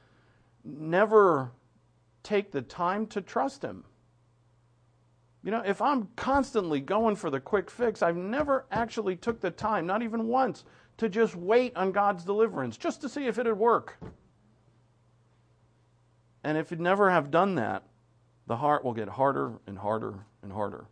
never take the time to trust Him. You know, if I'm constantly going for the quick fix, I've never actually took the time, not even once, to just wait on God's deliverance, just to see if it would work. And if you never have done that, the heart will get harder and harder and harder.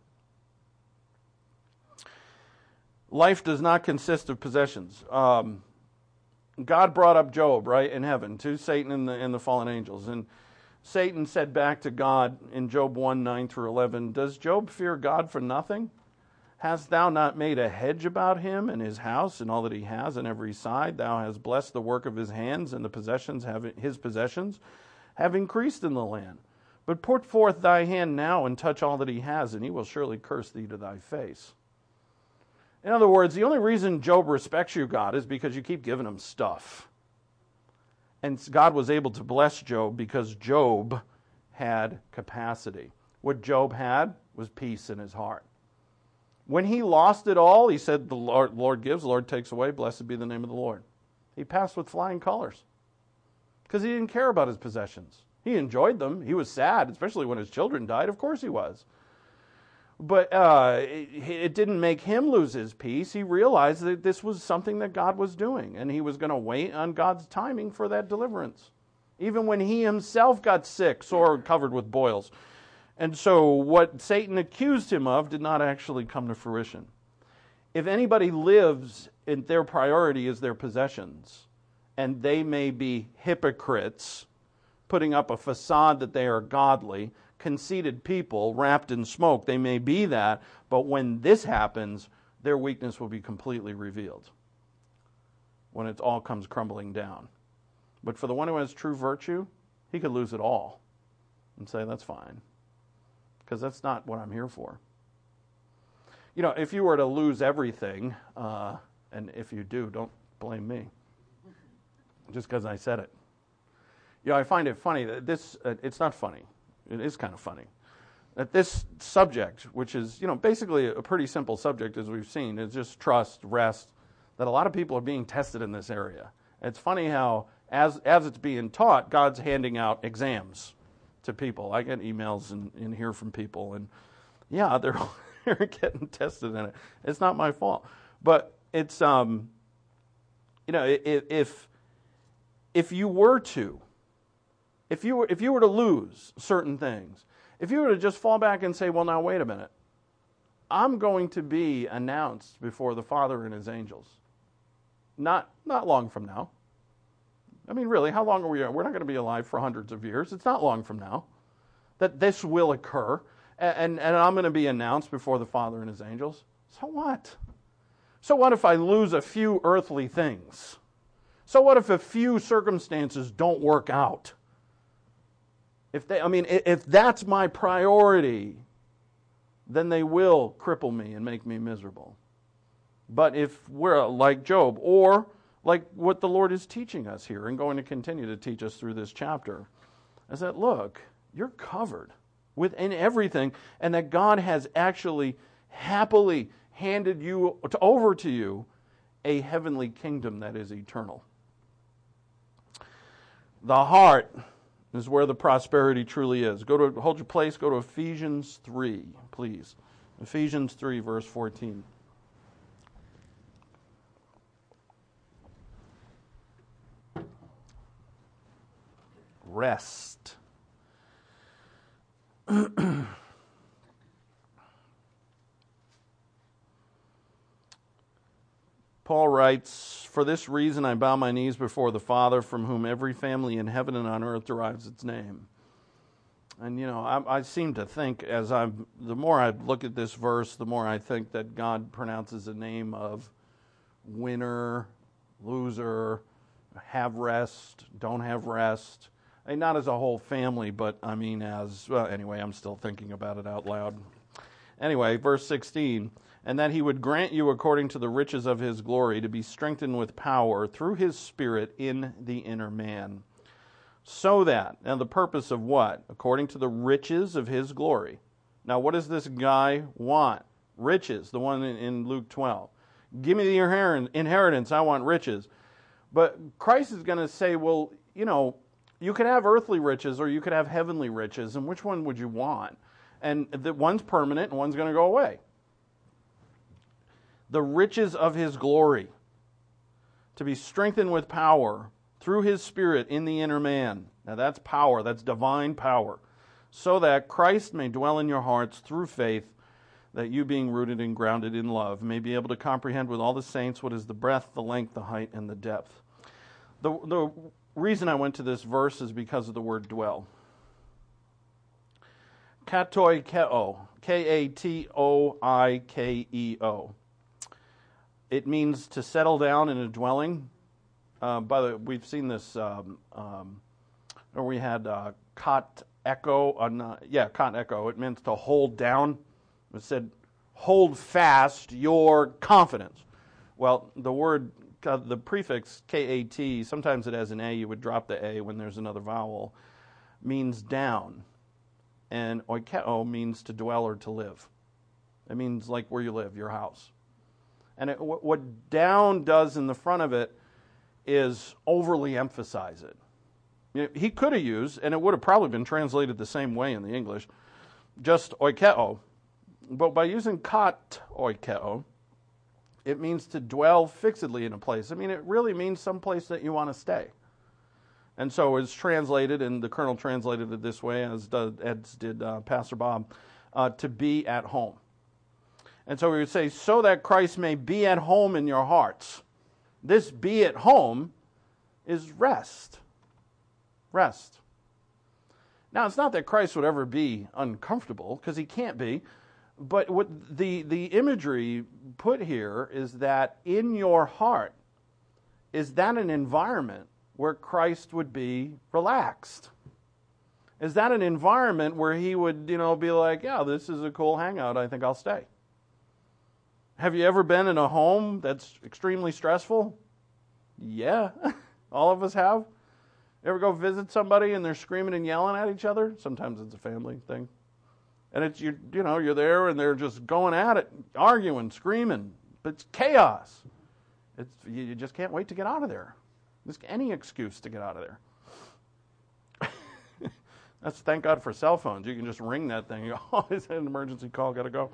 Life does not consist of possessions. Um, God brought up Job, right, in heaven, to Satan and the, and the fallen angels. And Satan said back to God in Job one, nine through eleven, does Job fear God for nothing? Hast thou not made a hedge about him and his house and all that he has on every side? Thou hast blessed the work of his hands, and the possessions have, his possessions have increased in the land. But put forth thy hand now and touch all that he has, and he will surely curse thee to thy face. In other words, the only reason Job respects you, God, is because you keep giving him stuff. And God was able to bless Job because Job had capacity. What Job had was peace in his heart. When he lost it all, he said, the Lord, Lord gives, the Lord takes away, blessed be the name of the Lord. He passed with flying colors because he didn't care about his possessions. He enjoyed them. He was sad, especially when his children died. Of course he was. But uh, it, it didn't make him lose his peace. He realized that this was something that God was doing, and he was going to wait on God's timing for that deliverance. Even when he himself got sick, sore, covered with boils. And so what Satan accused him of did not actually come to fruition. If anybody lives and their priority is their possessions, and they may be hypocrites, putting up a facade that they are godly, conceited people wrapped in smoke, they may be that, but when this happens, their weakness will be completely revealed when it all comes crumbling down. But for the one who has true virtue, he could lose it all and say, that's fine, because that's not what I'm here for. You know, if you were to lose everything, uh, and if you do, don't blame me, just because I said it. You know, I find it funny that this, uh, it's not funny. It is kind of funny that this subject, which is, you know, basically a pretty simple subject as we've seen, is just trust, rest, that a lot of people are being tested in this area. It's funny how, as as it's being taught, God's handing out exams to people. I get emails and, and hear from people, and yeah, they're, they're getting tested in it. It's not my fault. But it's, um, you know, if if you were to, If you were if you were to lose certain things, if you were to just fall back and say, well, now, wait a minute, I'm going to be announced before the Father and his angels. Not, not long from now. I mean, really, how long are we? We're not going to be alive for hundreds of years. It's not long from now that this will occur. And, and, and I'm going to be announced before the Father and his angels. So what? So what if I lose a few earthly things? So what if a few circumstances don't work out? If they, I mean, if that's my priority, then they will cripple me and make me miserable. But if we're like Job, or like what the Lord is teaching us here and going to continue to teach us through this chapter, is that, look, you're covered within everything, and that God has actually happily handed you to, over to you a heavenly kingdom that is eternal. The heart is where the prosperity truly is. Go to, hold your place, go to Ephesians three, please. Ephesians three, verse fourteen. Rest. Paul writes, "For this reason I bow my knees before the Father, from whom every family in heaven and on earth derives its name." And, you know, I, I seem to think, as I'm, the more I look at this verse, the more I think that God pronounces the name of winner, loser, have rest, don't have rest. And not as a whole family, but I mean as, well, anyway, I'm still thinking about it out loud. Anyway, verse sixteen, "And that he would grant you according to the riches of his glory to be strengthened with power through his Spirit in the inner man. So that," now the purpose of what? According to the riches of his glory. Now what does this guy want? Riches, the one in, in Luke twelve. Give me the inheritance, I want riches. But Christ is going to say, well, you know, you could have earthly riches or you could have heavenly riches, and which one would you want? And the one's permanent and one's going to go away. The riches of his glory, to be strengthened with power through his Spirit in the inner man. Now that's power, that's divine power. So that Christ may dwell in your hearts through faith, that you, being rooted and grounded in love, may be able to comprehend with all the saints what is the breadth, the length, the height, and the depth. The, the reason I went to this verse is because of the word dwell. Katoi keo, K A T O I K E O. It means to settle down in a dwelling. Uh, by the way, we've seen this, um, um, or we had uh, Kot Echo, uh, yeah, Kot Echo. It meant to hold down. It said, hold fast your confidence. Well, the word, uh, the prefix K A T, sometimes it has an A, you would drop the A when there's another vowel, means down. And oikeo means to dwell or to live. It means like where you live, your house. And it, what, what down does in the front of it is overly emphasize it. You know, he could have used, and it would have probably been translated the same way in the English, just oikeo. But by using kat oikeo, it means to dwell fixedly in a place. I mean, it really means some place that you want to stay. And so it's translated, and the Colonel translated it this way, as, does, as did uh, Pastor Bob, uh, to be at home. And so we would say, so that Christ may be at home in your hearts. This be at home is rest. Rest. Now, it's not that Christ would ever be uncomfortable, because he can't be. But what the, the imagery put here is that in your heart, is that an environment where Christ would be relaxed? Is that an environment where he would, you know, be like, yeah, this is a cool hangout, I think I'll stay? Have you ever been in a home that's extremely stressful? Yeah, all of us have. Ever go visit somebody and they're screaming and yelling at each other? Sometimes it's a family thing. And it's, you, you know, you're there and they're just going at it, arguing, screaming. But it's chaos. It's, you just can't wait to get out of there. There's any excuse to get out of there. That's, thank God for cell phones. You can just ring that thing. You go, oh, it's an emergency call, got to go.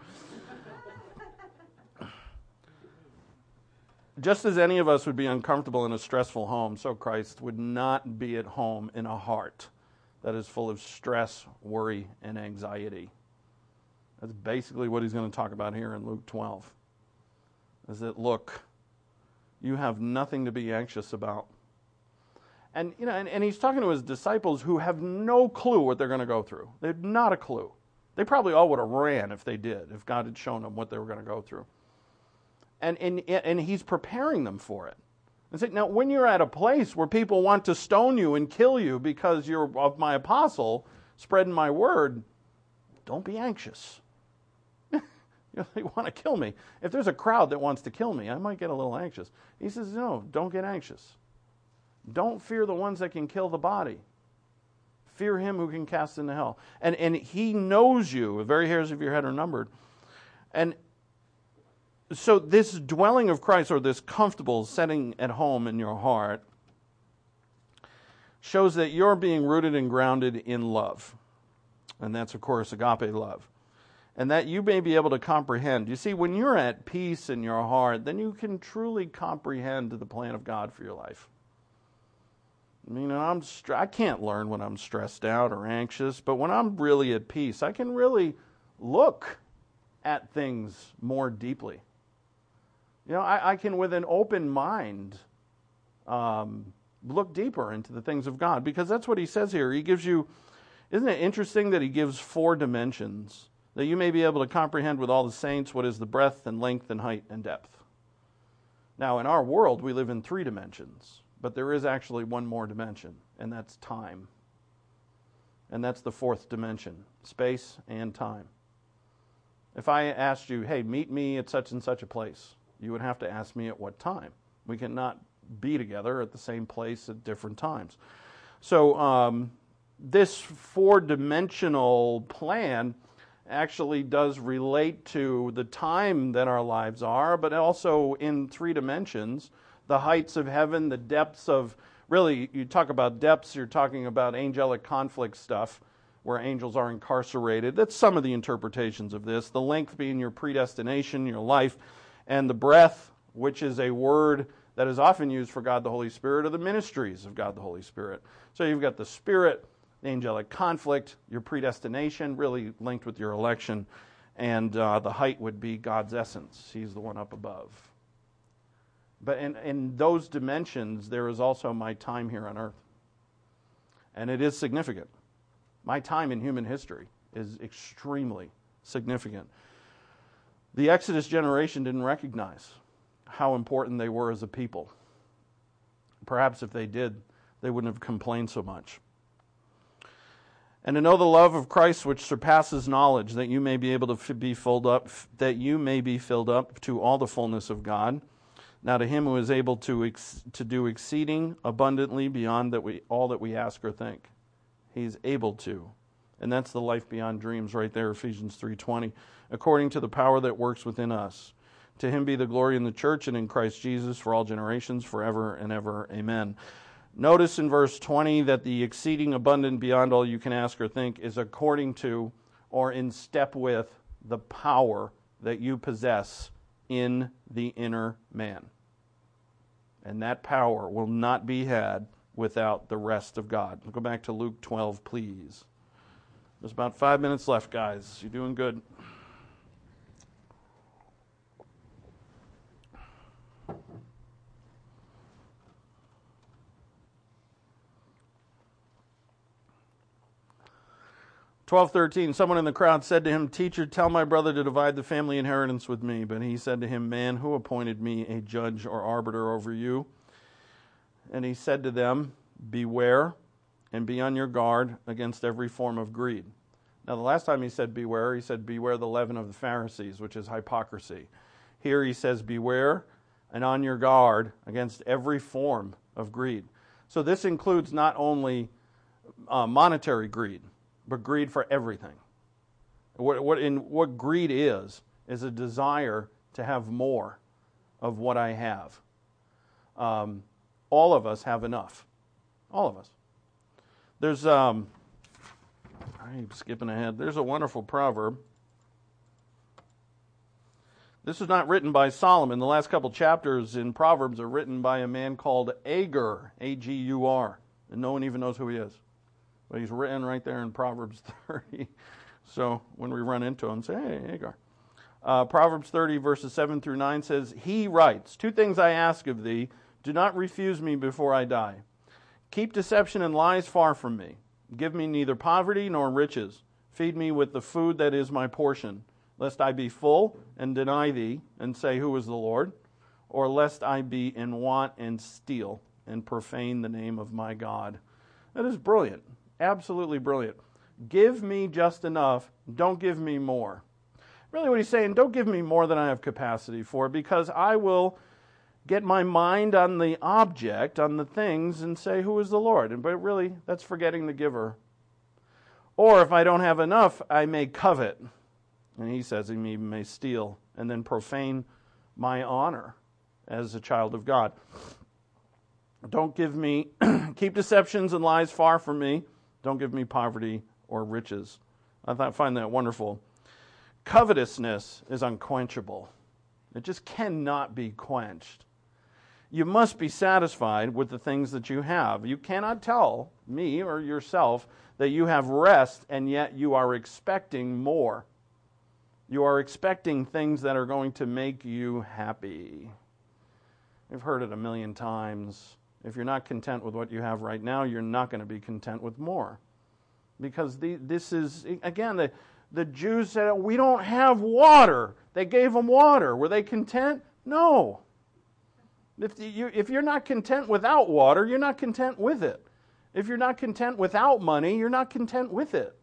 Just as any of us would be uncomfortable in a stressful home, so Christ would not be at home in a heart that is full of stress, worry, and anxiety. That's basically what he's going to talk about here in Luke twelve. Is that, look, you have nothing to be anxious about. And, you know, and, and he's talking to his disciples who have no clue what they're going to go through. They have not a clue. They probably all would have ran if they did, if God had shown them what they were going to go through. And, and, and he's preparing them for it. And say, now, when you're at a place where people want to stone you and kill you because you're of my apostle, spreading my word, don't be anxious. You know, they want to kill me. If there's a crowd that wants to kill me, I might get a little anxious. He says, no, don't get anxious. Don't fear the ones that can kill the body. Fear him who can cast into hell. And, and he knows you. The very hairs of your head are numbered. And so this dwelling of Christ, or this comfortable setting at home in your heart, shows that you're being rooted and grounded in love. And that's, of course, agape love. And that you may be able to comprehend. You see, when you're at peace in your heart, then you can truly comprehend the plan of God for your life. I mean, I'm str- I can't learn when I'm stressed out or anxious, but when I'm really at peace, I can really look at things more deeply. You know, I, I can, with an open mind, um, look deeper into the things of God, because that's what he says here. He gives you, isn't it interesting that he gives four dimensions, that you may be able to comprehend with all the saints what is the breadth and length and height and depth. Now, in our world, we live in three dimensions. But there is actually one more dimension, and that's time. And that's the fourth dimension, space and time. If I asked you, hey, meet me at such and such a place, you would have to ask me at what time. We cannot be together at the same place at different times. So um, this four-dimensional plan actually does relate to the time that our lives are, but also in three dimensions. The heights of heaven, the depths of, really, you talk about depths, you're talking about angelic conflict stuff, where angels are incarcerated. That's some of the interpretations of this. The length being your predestination, your life, and the breadth, which is a word that is often used for God the Holy Spirit, or the ministries of God the Holy Spirit. So you've got the Spirit, the angelic conflict, your predestination, really linked with your election, and uh, the height would be God's essence. He's the one up above. But in, in those dimensions, there is also my time here on earth. And it is significant. My time in human history is extremely significant. The Exodus generation didn't recognize how important they were as a people. Perhaps if they did, they wouldn't have complained so much. And to know the love of Christ which surpasses knowledge, that you may be able to be filled up, that you may be filled up to all the fullness of God. Now to him who is able to ex- to do exceeding abundantly beyond that we all that we ask or think. He's able to. And that's the life beyond dreams right there, Ephesians three twenty. According to the power that works within us. To him be the glory in the church and in Christ Jesus for all generations, forever and ever. Amen. Notice in verse twenty that the exceeding abundant beyond all you can ask or think is according to, or in step with, the power that you possess in the inner man. And that power will not be had without the rest of God. We'll go back to Luke twelve, please. There's about five minutes left, guys. You're doing good. twelve thirteen, someone in the crowd said to him, Teacher, tell my brother to divide the family inheritance with me. But he said to him, Man, who appointed me a judge or arbiter over you? And he said to them, Beware and be on your guard against every form of greed. Now, the last time he said beware, he said, Beware the leaven of the Pharisees, which is hypocrisy. Here he says, Beware and on your guard against every form of greed. So this includes not only uh, monetary greed, but greed for everything. What, what, in, what greed is, is a desire to have more of what I have. Um, all of us have enough. All of us. There's, um, I'm skipping ahead. There's a wonderful proverb. This is not written by Solomon. The last couple chapters in Proverbs are written by a man called Agur, A G U R. And no one even knows who he is. But he's written right there in Proverbs thirty, So when we run into them, say, hey, Hagar. Uh, Proverbs thirty, verses seven through nine says, he writes, two things I ask of thee, do not refuse me before I die. Keep deception and lies far from me. Give me neither poverty nor riches. Feed me with the food that is my portion, lest I be full and deny thee and say, who is the Lord? Or lest I be in want and steal and profane the name of my God. That is brilliant. Absolutely brilliant. Give me just enough. Don't give me more. Really what he's saying, don't give me more than I have capacity for, because I will get my mind on the object, on the things, and say, who is the Lord? And but really, that's forgetting the giver. Or if I don't have enough, I may covet. And he says he may steal and then profane my honor as a child of God. Don't give me, keep deceptions and lies far from me. Don't give me poverty or riches. I find that wonderful. Covetousness is unquenchable. It just cannot be quenched. You must be satisfied with the things that you have. You cannot tell me or yourself that you have rest and yet you are expecting more. You are expecting things that are going to make you happy. You've heard it a million times. If you're not content with what you have right now, you're not going to be content with more. Because the, this is, again, the, the Jews said, we don't have water. They gave them water. Were they content? No. If, you, if you're not content without water, you're not content with it. If you're not content without money, you're not content with it.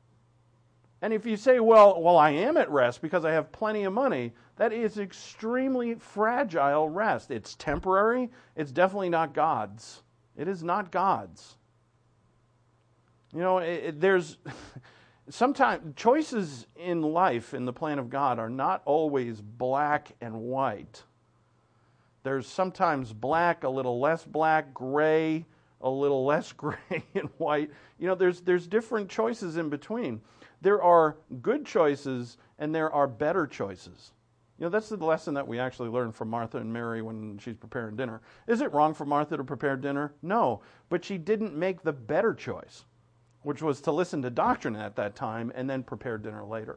And if you say, well, well, I am at rest because I have plenty of money, that is extremely fragile rest. It's temporary. It's definitely not God's. It is not God's. You know, it, it, there's sometimes choices in life in the plan of God are not always black and white. There's sometimes black, a little less black, gray, a little less gray and white. You know, there's there's different choices in between. There are good choices and there are better choices. You know, that's the lesson that we actually learned from Martha and Mary when she's preparing dinner. Is it wrong for Martha to prepare dinner? No, but she didn't make the better choice, which was to listen to doctrine at that time and then prepare dinner later.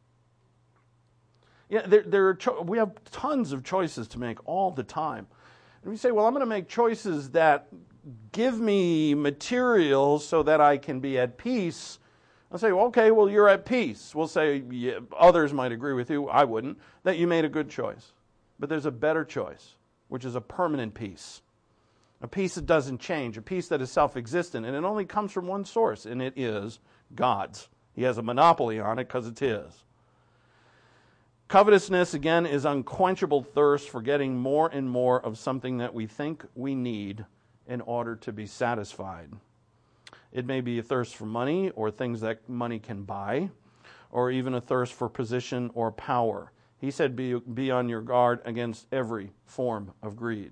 Yeah, there, there are cho- we have tons of choices to make all the time. And we say, well, I'm going to make choices that give me materials so that I can be at peace. I'll say, well, okay, well, you're at peace. We'll say, yeah, others might agree with you, I wouldn't, that you made a good choice. But there's a better choice, which is a permanent peace. A peace that doesn't change, a peace that is self-existent, and it only comes from one source, and it is God's. He has a monopoly on it because it's His. Covetousness, again, is unquenchable thirst for getting more and more of something that we think we need in order to be satisfied. It may be a thirst for money or things that money can buy, or even a thirst for position or power. He said, be, be on your guard against every form of greed.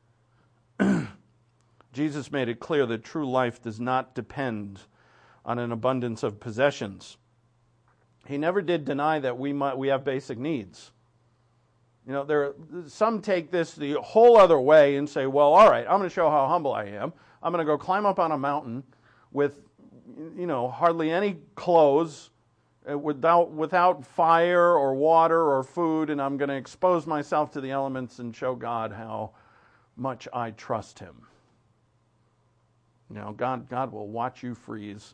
Jesus made it clear that true life does not depend on an abundance of possessions. He never did deny that we might, we have basic needs. You know, there some take this the whole other way and say, well, all right, I'm going to show how humble I am. I'm going to go climb up on a mountain with, you know, hardly any clothes, without without fire or water or food, and I'm going to expose myself to the elements and show God how much I trust Him. You know, God, God will watch you freeze.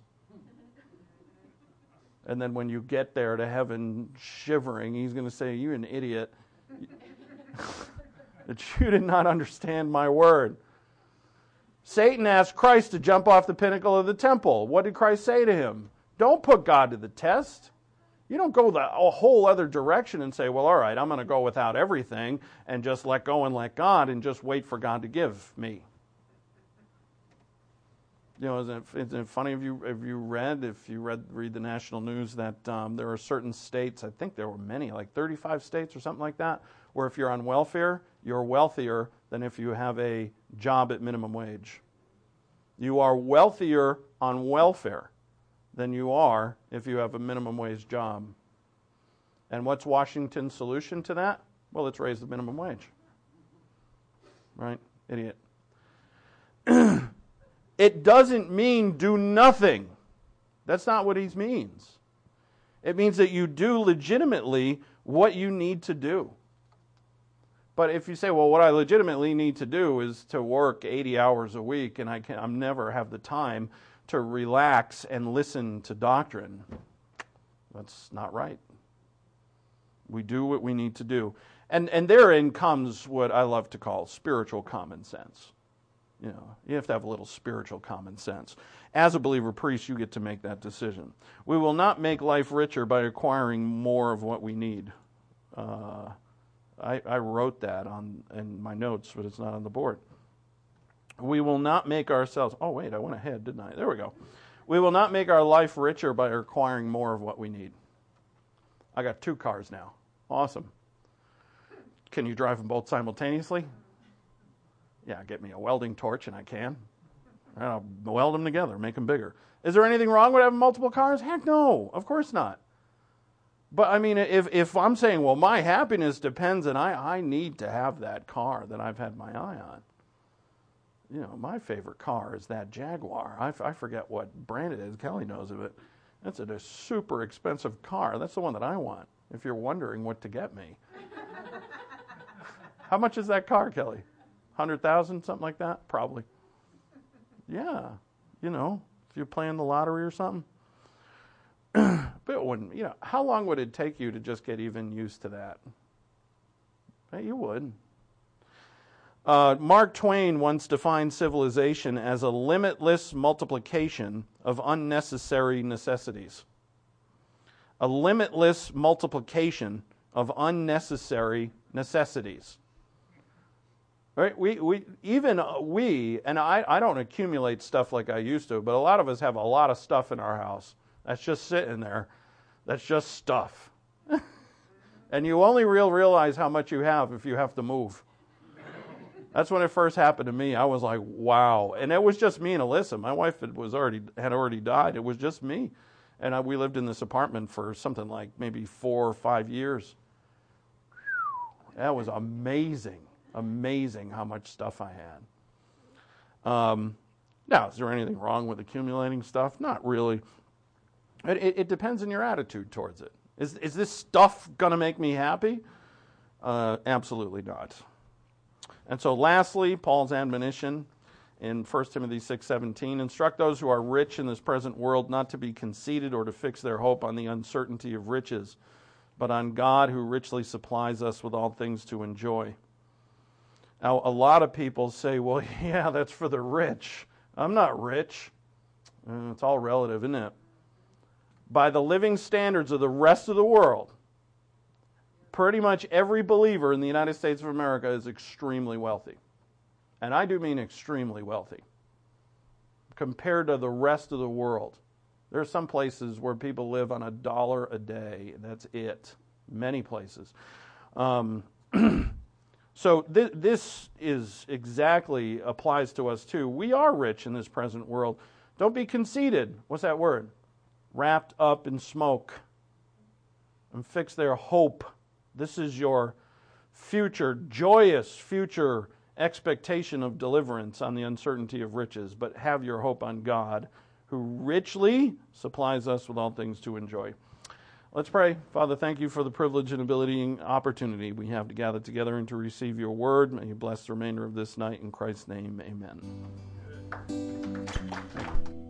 And then when you get there to heaven shivering, He's going to say, you're an idiot. That you did not understand my word. Satan asked Christ to jump off the pinnacle of the temple. What did Christ say to him? Don't put God to the test. You don't go the, a whole other direction and say, well, all right, I'm going to go without everything and just let go and let God and just wait for God to give me. You know, isn't it, isn't it funny if you if you read if you read read the national news that um, there are certain states, I think there were many, like thirty-five states or something like that, where if you're on welfare, you're wealthier than if you have a job at minimum wage. You are wealthier on welfare than you are if you have a minimum wage job. And what's Washington's solution to that? Well, let's raise the minimum wage. Right? Idiot. It doesn't mean do nothing. That's not what he means. It means that you do legitimately what you need to do. But if you say, well, what I legitimately need to do is to work eighty hours a week, and I can I'm never have the time to relax and listen to doctrine, that's not right. We do what we need to do. And and therein comes what I love to call spiritual common sense. You know, you have to have a little spiritual common sense. As a believer priest, you get to make that decision. We will not make life richer by acquiring more of what we need. Uh, I, I wrote that on in my notes, but it's not on the board. We will not make ourselves... Oh, wait, I went ahead, didn't I? There we go. We will not make our life richer by acquiring more of what we need. I got two cars now. Awesome. Can you drive them both simultaneously? Yeah, get me a welding torch and I can. And I'll weld them together, make them bigger. Is there anything wrong with having multiple cars? Heck no, of course not. But I mean, if if I'm saying, well, my happiness depends and I, I need to have that car that I've had my eye on. You know, my favorite car is that Jaguar. I, I forget what brand it is. Kelly knows of it. That's a, a super expensive car. That's the one that I want, if you're wondering what to get me. How much is that car, Kelly? one hundred thousand dollars, something like that? Probably. Yeah, you know, if you're playing the lottery or something. But it wouldn't, you know, how long would it take you to just get even used to that? Hey, you would. Uh, Mark Twain once defined civilization as a limitless multiplication of unnecessary necessities. A limitless multiplication of unnecessary necessities. Right? We we even we and I I don't accumulate stuff like I used to, but a lot of us have a lot of stuff in our house that's just sitting there. That's just stuff. And you only real realize how much you have if you have to move. That's when it first happened to me. I was like, wow. And it was just me and Alyssa. My wife had, was already had already died. It was just me. And I, we lived in this apartment for something like maybe four or five years. That was amazing. Amazing how much stuff I had. Um, now, is there anything wrong with accumulating stuff? Not really. It, it, it depends on your attitude towards it. Is, is this stuff going to make me happy? Uh, absolutely not. And so lastly, Paul's admonition in First Timothy six seventeen, instruct those who are rich in this present world not to be conceited or to fix their hope on the uncertainty of riches, but on God who richly supplies us with all things to enjoy. Now, a lot of people say, well, yeah, that's for the rich. I'm not rich. Uh, it's all relative, isn't it? By the living standards of the rest of the world, pretty much every believer in the United States of America is extremely wealthy. And I do mean extremely wealthy. Compared to the rest of the world. There are some places where people live on a dollar a day. That's it. Many places. Um, so th- this is exactly applies to us too. We are rich in this present world. Don't be conceited. What's that word? Wrapped up in smoke. And fix their hope. This is your future, joyous future expectation of deliverance on the uncertainty of riches, but have your hope on God, who richly supplies us with all things to enjoy. Let's pray. Father, thank you for the privilege and ability and opportunity we have to gather together and to receive your word. May you bless the remainder of this night. In Christ's name, amen.